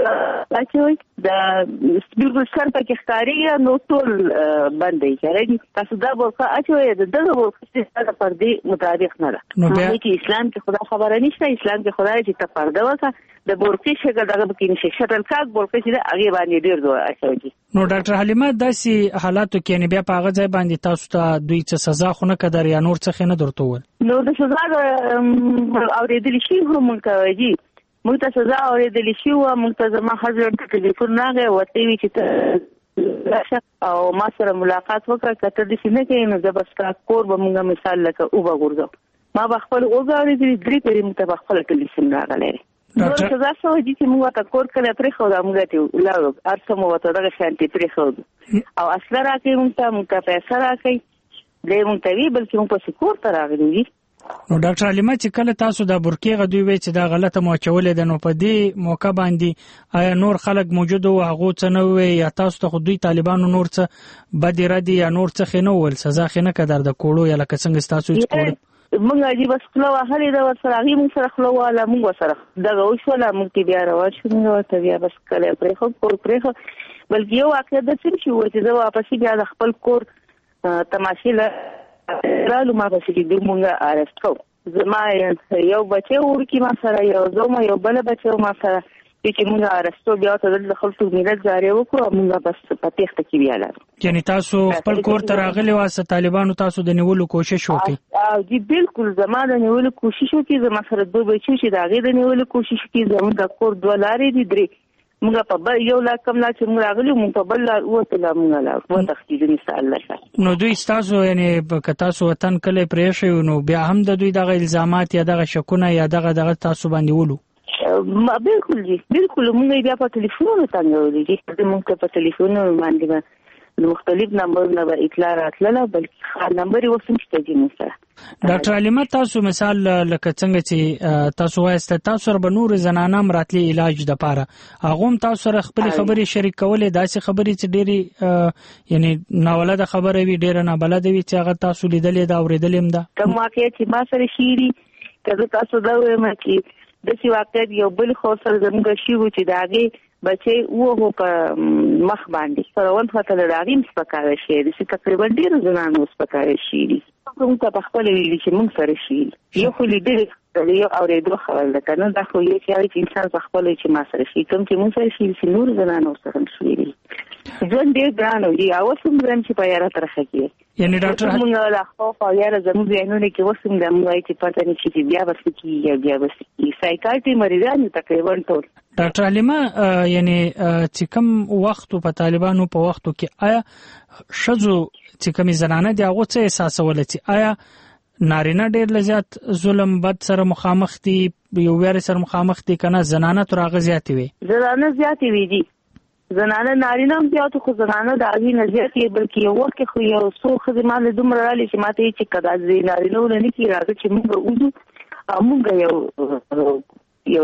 اچوئ دا بالکل سر پکې ښکارېږي نو ټول بند دی چې تاسو دا بولکه اچوئ د دغه بولکه چې د پردې مطابق نه ده. هغې کې اسلام کې خدا خبره نشته اسلام کې خدای چې ته پرده وکړه د بورکې شکل دغه پکې نشي شټل کاک بولکه چې ده هغې باندې ډېر دوه اچوي. نو ډاکټر حلیمه داسې حالاتو کې یعنې بیا په هغه ځای باندې تاسو ته دوی څه سزا خو نه قدر یا نور څه خې نه درته وویل؟ نو د سزا اورېدلي شي خو موږ ته وایي موږ ته سزا اورېدلې شي وه موږ ته زما هزبنډ ته ټلیفون راغی ورته وي چې ته راشه او ما سره ملاقات وکړه که ته داسې نه کوې نو زه به ستا کور به موږ مثال لکه اوبه غورځو ما به خپل اوږه اورېدلي درې پېرې موږ ته به خپله ټلیفون راغلی دی. نور سزا څه وایي چې موږ ورته کور کله پرېښودو موږ ته ولاړو هر څه مو ورته دغه شانتې پرېښودو او اصله راکوي موږ ته موږ ته پیسه راکوي دی موږ ته وي بلکې موږ پسې کور ته راغلي وي. نو ډاکټر حلیمه چې کله تاسو دا بورکې غدوی وی چې دا غلطه مو اچولې ده نو په دې موقع باندې آیا نور خلک موجود وو هغو څه نه وویل یا تاسو ته خو دوی طالبانو نور څه بدې ردې یا نور څه خې نه وویل سزا خې نه کړه د کوړو یا لکه څنګه ستاسو چې کوړو موږ عجیبه خوله وهلې ده ورسره هغې موږ سره خوله وهله موږ ورسره دغه وشوله موږ کې بیا روان شو موږ ورته بیا بس کلی پرېښود کور پرېښود بلکې یو واقعیت داسې هم چې وویل چې زه واپسې بیا د خپل کور تماشې له رالو ما پسې کې دوی موږ ارست کوو زما یو بچی ورکی ما سره یو زوم یو بل بچی ما سره چې موږ ارستو بیا ته د خپل ملت جاری وکړو موږ بس په تخته کې بیا لاړو. یعنی تاسو خپل کور ته راغلي واسه طالبانو تاسو د نیولو کوشش وکړي؟ او جی بالکل زما د نیولو کوشش وکړي زما سره دوه بچي چې د هغې د نیولو کوشش وکړي زموږ د کور دوه لارې دي درې موږ په بل یو لا کم لا چې موږ راغلي موږ په بل لار ووتله موږ لاړو وتښتېدو مثال الله. نو دوی ستاسو یعنې که تاسو وطن کلی پرېښی نو بیا هم د دوی دغه الزامات یا دغه شکونه یا دغه دغه تاسو باندې ولو؟ بالکل جی بالکل موږ بیا په ټلیفونونو تنګولي دي موږ ته په ټلیفونونو باندې به مختلف نمبرونه به اطلاع راتلله بلکې نمبر یې اوس هم شته دي موږ سره. ډاکټر حلیمه تاسو مثال لکه څنګه چې تاسو وایسته تاسو سره به نورې زنانه هم راتلې علاج دپاره هغو هم تاسو سره خپلې خبرې شریک کولې داسې خبرې چې ډېرې یعنې ناولده خبره وي ډېره نابلده وي چې هغه تاسو لیدلې ده اورېدلې هم ده؟ کوم واقعیت چې ما سره شوي دي که زه تاسو دا ووایم چې داسې واقعیت یو بل خور سره زموږ شوي و چې د هغې بچی ووهو په مخ باندې سروند خواته له د هغې هم سپکاوی شوی دی چې تقریبا ډېرو زنانو سپکاوی شوي دي موږ ته په خپله ویلي چې موږ سره شوي دي یو خو لیدلې یو اورېدو خبر ده که نه دا خو یو چې هغې چې انسان په خپله چې ما سره شوي کوم چې موږ سره شوي چې نورو زنانو سره هم شوي دي ژوند ډېر ګران و دي اوس هم ګران چې په یاره ترخه کړي یعنې ډاکټر موږ له خوف او یاره زموږ ذهنونه کې اوس هم دا موږ وایي چې پته نه شي چې بیا به څه کېږي یا بیا به څه کېږي سایکاټري مریضان یو تقریبا ټول. ډاکټر حلیمه یعنې چې کوم وخت په طالبانو په وختو کې آیا ښځو چې کومې زنانه دي هغو څه احساسوله چې آیا نارینه ډېر له زیات ظلم بد سره مخامخ دي یو ویرې سره مخامخ دي که نه زنانه تر هغه زیاتې وي؟ زنانه زیاتې وي دي زنانه نارینه هم زیات خو زنانه د هغې نه زیات یې بلکې یو وخت کې خو یو څو ښځې ما له دومره رالې چې ما ته یې چې که دا نارینه ونه نه کړي راځه چې موږ وځو او موږ یو یو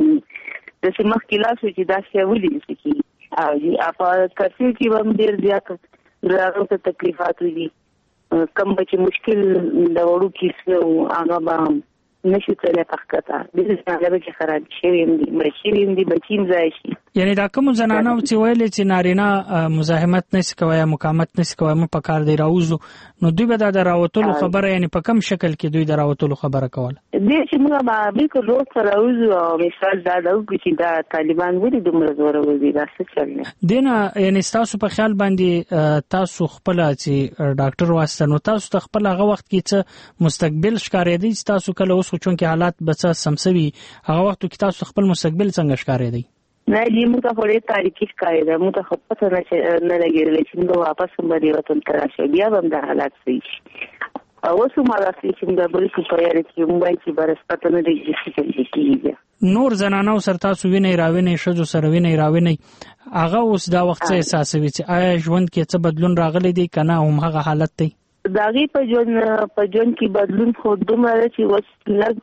داسې مخکې لاس و چې داسې ولې داسې کېږي او په کرفیو کې به هم ډېر زیات د هغو ته تکلیفات وي کم به چې مشکل د وړوکي څه و هغه به نشي تللی په ښکته ډېرې زنانه به چې خراب شوي هم دي مړه شوي هم دي بچي هم ځای شي یعنې دا کومو زنانو چې ویلې چې نارینه مزاحمت نشي کوی یا مقاومت نشي کوی موږ په کار دی راوځو نو دوی به دا د راوتلو خبره یعنې په کم شکل کې دوی د راوتلو خبره کوله دې چې موږ به بالکل روډ ته راوځو او مثال دا ده وکړو چې دا طالبان ولې دومره زورور دي دا څه چل دی دې نه یعنې ستاسو په خیال باندې تاسو خپله چې ډاکټر واسطه نو تاسو ته خپل هغه وخت کې څه مستقبل ښکارېدی چې تاسو کله اوس خو چونکې حالات به څه سم سوي هغه وختو کې تاسو خپل مستقبل څنګه ښکارېدی نه دې موږ ته خو ډېر تاریخي ښکارېده موږ ته خو پته نه لګېدله چې موږ واپس هم به دې وطن ته راشو بیا به هم دا حالات صحیح شي اوس هم هغسې چې موږ بلکې په یاره کې موږ وایي چې بس پته نه دی چې څه کېږي نور زنانو سره تاسو وینئ راوینئ ښځو سره وینئ راوینئ هغه اوس دا وخت څه احساسوي چې آیا ژوند کې څه بدلون راغلی دی که نه همهغه حالت دی د هغې په ژوند په ژوند کې بدلون خو دومره ده چې اوس لږ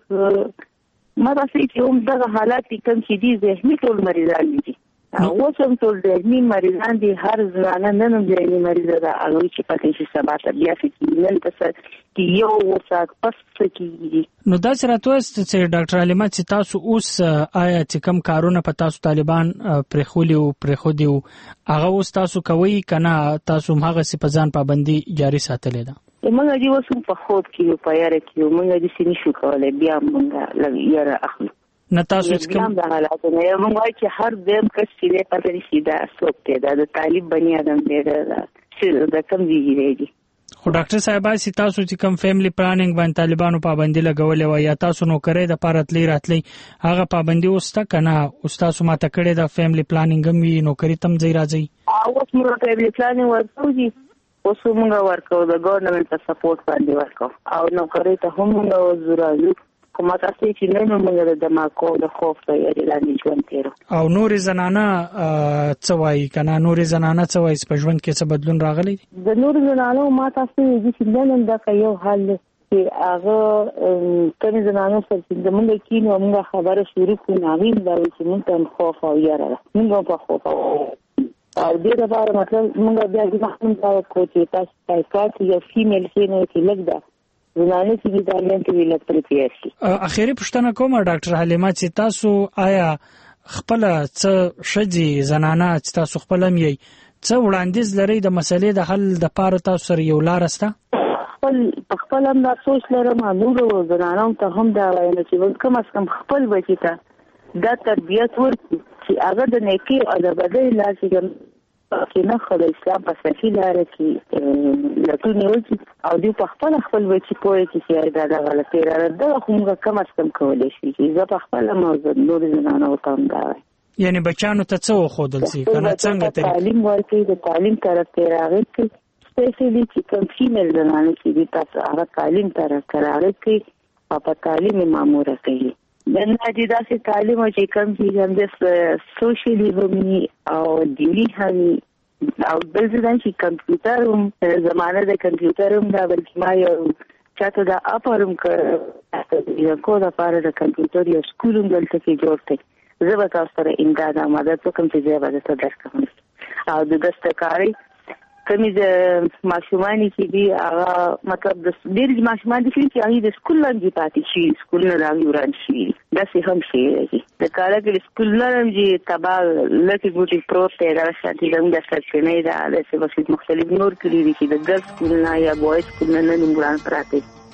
ما داسې چې هم دغه حالات دي کوم چې دي ذهني ټول مریضان دي اوس هم ټول ذهني مریضان دي هر زنانه نن هم ذهني مریضه ده هغوی چې پکې چې سبا ته بیا څه کېږي نن ته څه چې یو ساعت پس څه کېږي نو داسې راته وایاست چې ډاکټر حلیمه چې تاسو اوس آیا چې کوم کارونه په تاسو طالبان پرېښولي وو پرېښودي وو هغه اوس تاسو کوئ که نه تاسو همهغسې په ځان پابندي جاري ساتلې ده موږ دې اوس هم په خوب کې یو په یاره کې یو موږ داسې نشو کولی بیا موږ لږ یاره اخلو نه تاسو چې کوم د حالاتو نه یو موږ وایو چې هر دویم کس چې دی پته نه شي دا څوک دی دا د طالب بني ادم دی د کوم ځای دی خو ډاکټر صاحب چې تاسو چې کوم فیملی پلانینګ باندې طالبانو پابندي لګولې وه یا تاسو نوکرۍ دپاره تللی راتلی هغه پابندي اوس ته که نه اوس تاسو ماته کړې ده فیملی پلانینګ هم وي نوکري ته هم ځئ راځئ اوس موږ فیملی پلانینګ ورکوو دي اوس موږ ورکوو د ګورنمنټ په سپورټ باندې ورکوو او نوکرۍ ته هم موږ وځو راځو خو ما تاسو چې نه نو موږ د دماکو د خوف په یاري لاندې ژوند تېرو او نورې زنانه څه وایي که نه نورې زنانه څه وایي په ژوند کې څه بدلون راغلی دی د نورو زنانو ما تاسو وایي چې نن هم دغه یو حال دی چې هغه کمې زنانو سره چې زموږ کینو موږ خبره شروع کړو نو هغوی هم دا وایي چې موږ ته هم خوف او یاره ده موږ هم په خوف او دې لپاره مطلب موږ بیا دې هم دا وکړو چې تاسو تایکات یو فیمیل کینو چې لږ ده زنانه چې د دالین کې ویل پرې شي اخیری پوښتنه کوم ډاکټر حلیمه چې تاسو آیا خپل څه شجی زنانه چې تاسو خپل هم یې څه وړاندیز لري د مسلې د حل د پاره تاسو سره یو لار سته خپل خپل هم دا سوچ لرم نور زنانو ته هم دا وایم چې کم از کم خپل بچی ته دا تربیت ورکړي چې هغه د نیکی او د بدۍ لار چې چې نه خو د اسلام په صحیح لاره کې لټون وکړي او دوی په خپل خپل بچي پوهې چې دا د غلطۍ لاره ده خو موږ کم از کم کولی شي چې زه په خپله موضوع نورې زنانو ته هم دا وایم یعنې بچیانو ته څه وښودل شي که نه څنګه تعلیم ورکړي د تعلیم طرف ته یې راغی کړي سپیشلي چې کوم فیمیل زنانې چې دي تاسو هغه تعلیم طرف ته راغی کړي او په تعلیم یې ماموره کوي د ناجي داسې تعلیم چې کوم چې هم د سوشلي هم او دیني هم او بل ځای چې کمپیوټر هم زمانه د کمپیوټر هم دا بلکې ما یو چاته دا اپارم که کو دا پاره د کمپیوټر یو سکول هم دلته کې جوړ کړي زه به تاسو سره امداد او مدد وکړم چې زه به درته درکړم او د دستکارۍ کمی د ماشومانی چې دی هغه مطلب د ډېر ماشومان دي چې هغه د سکول لاندې پاتې شي سکول نه راغلي وران شي دا څه هم شي د کاله کې سکول لاندې تبا لکه ګوتې پروت دی دا شانتي د سرچینې دا د څه وسیله مختلف نور کړي دي چې د ګرځ سکول نه یا بوای سکول نه نه وران پراته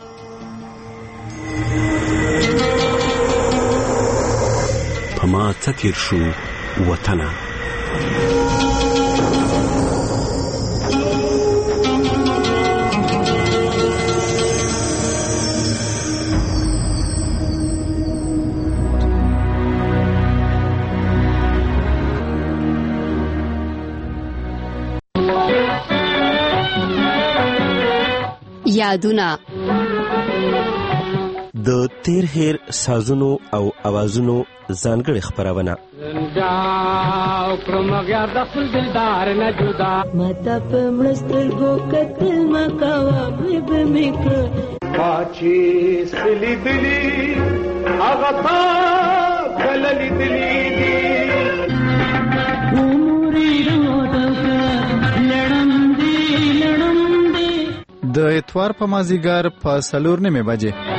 پما تیر شو وطنه یادونه د تیر هیر سازونو او اوازونو ځانګړې خپرونه ماته په مړسترګو کتل مکوه به مې کړه چې سلیدلی هغه تا کله لیدلی دي د اتوار په مازیګر په څلور نیمې بجې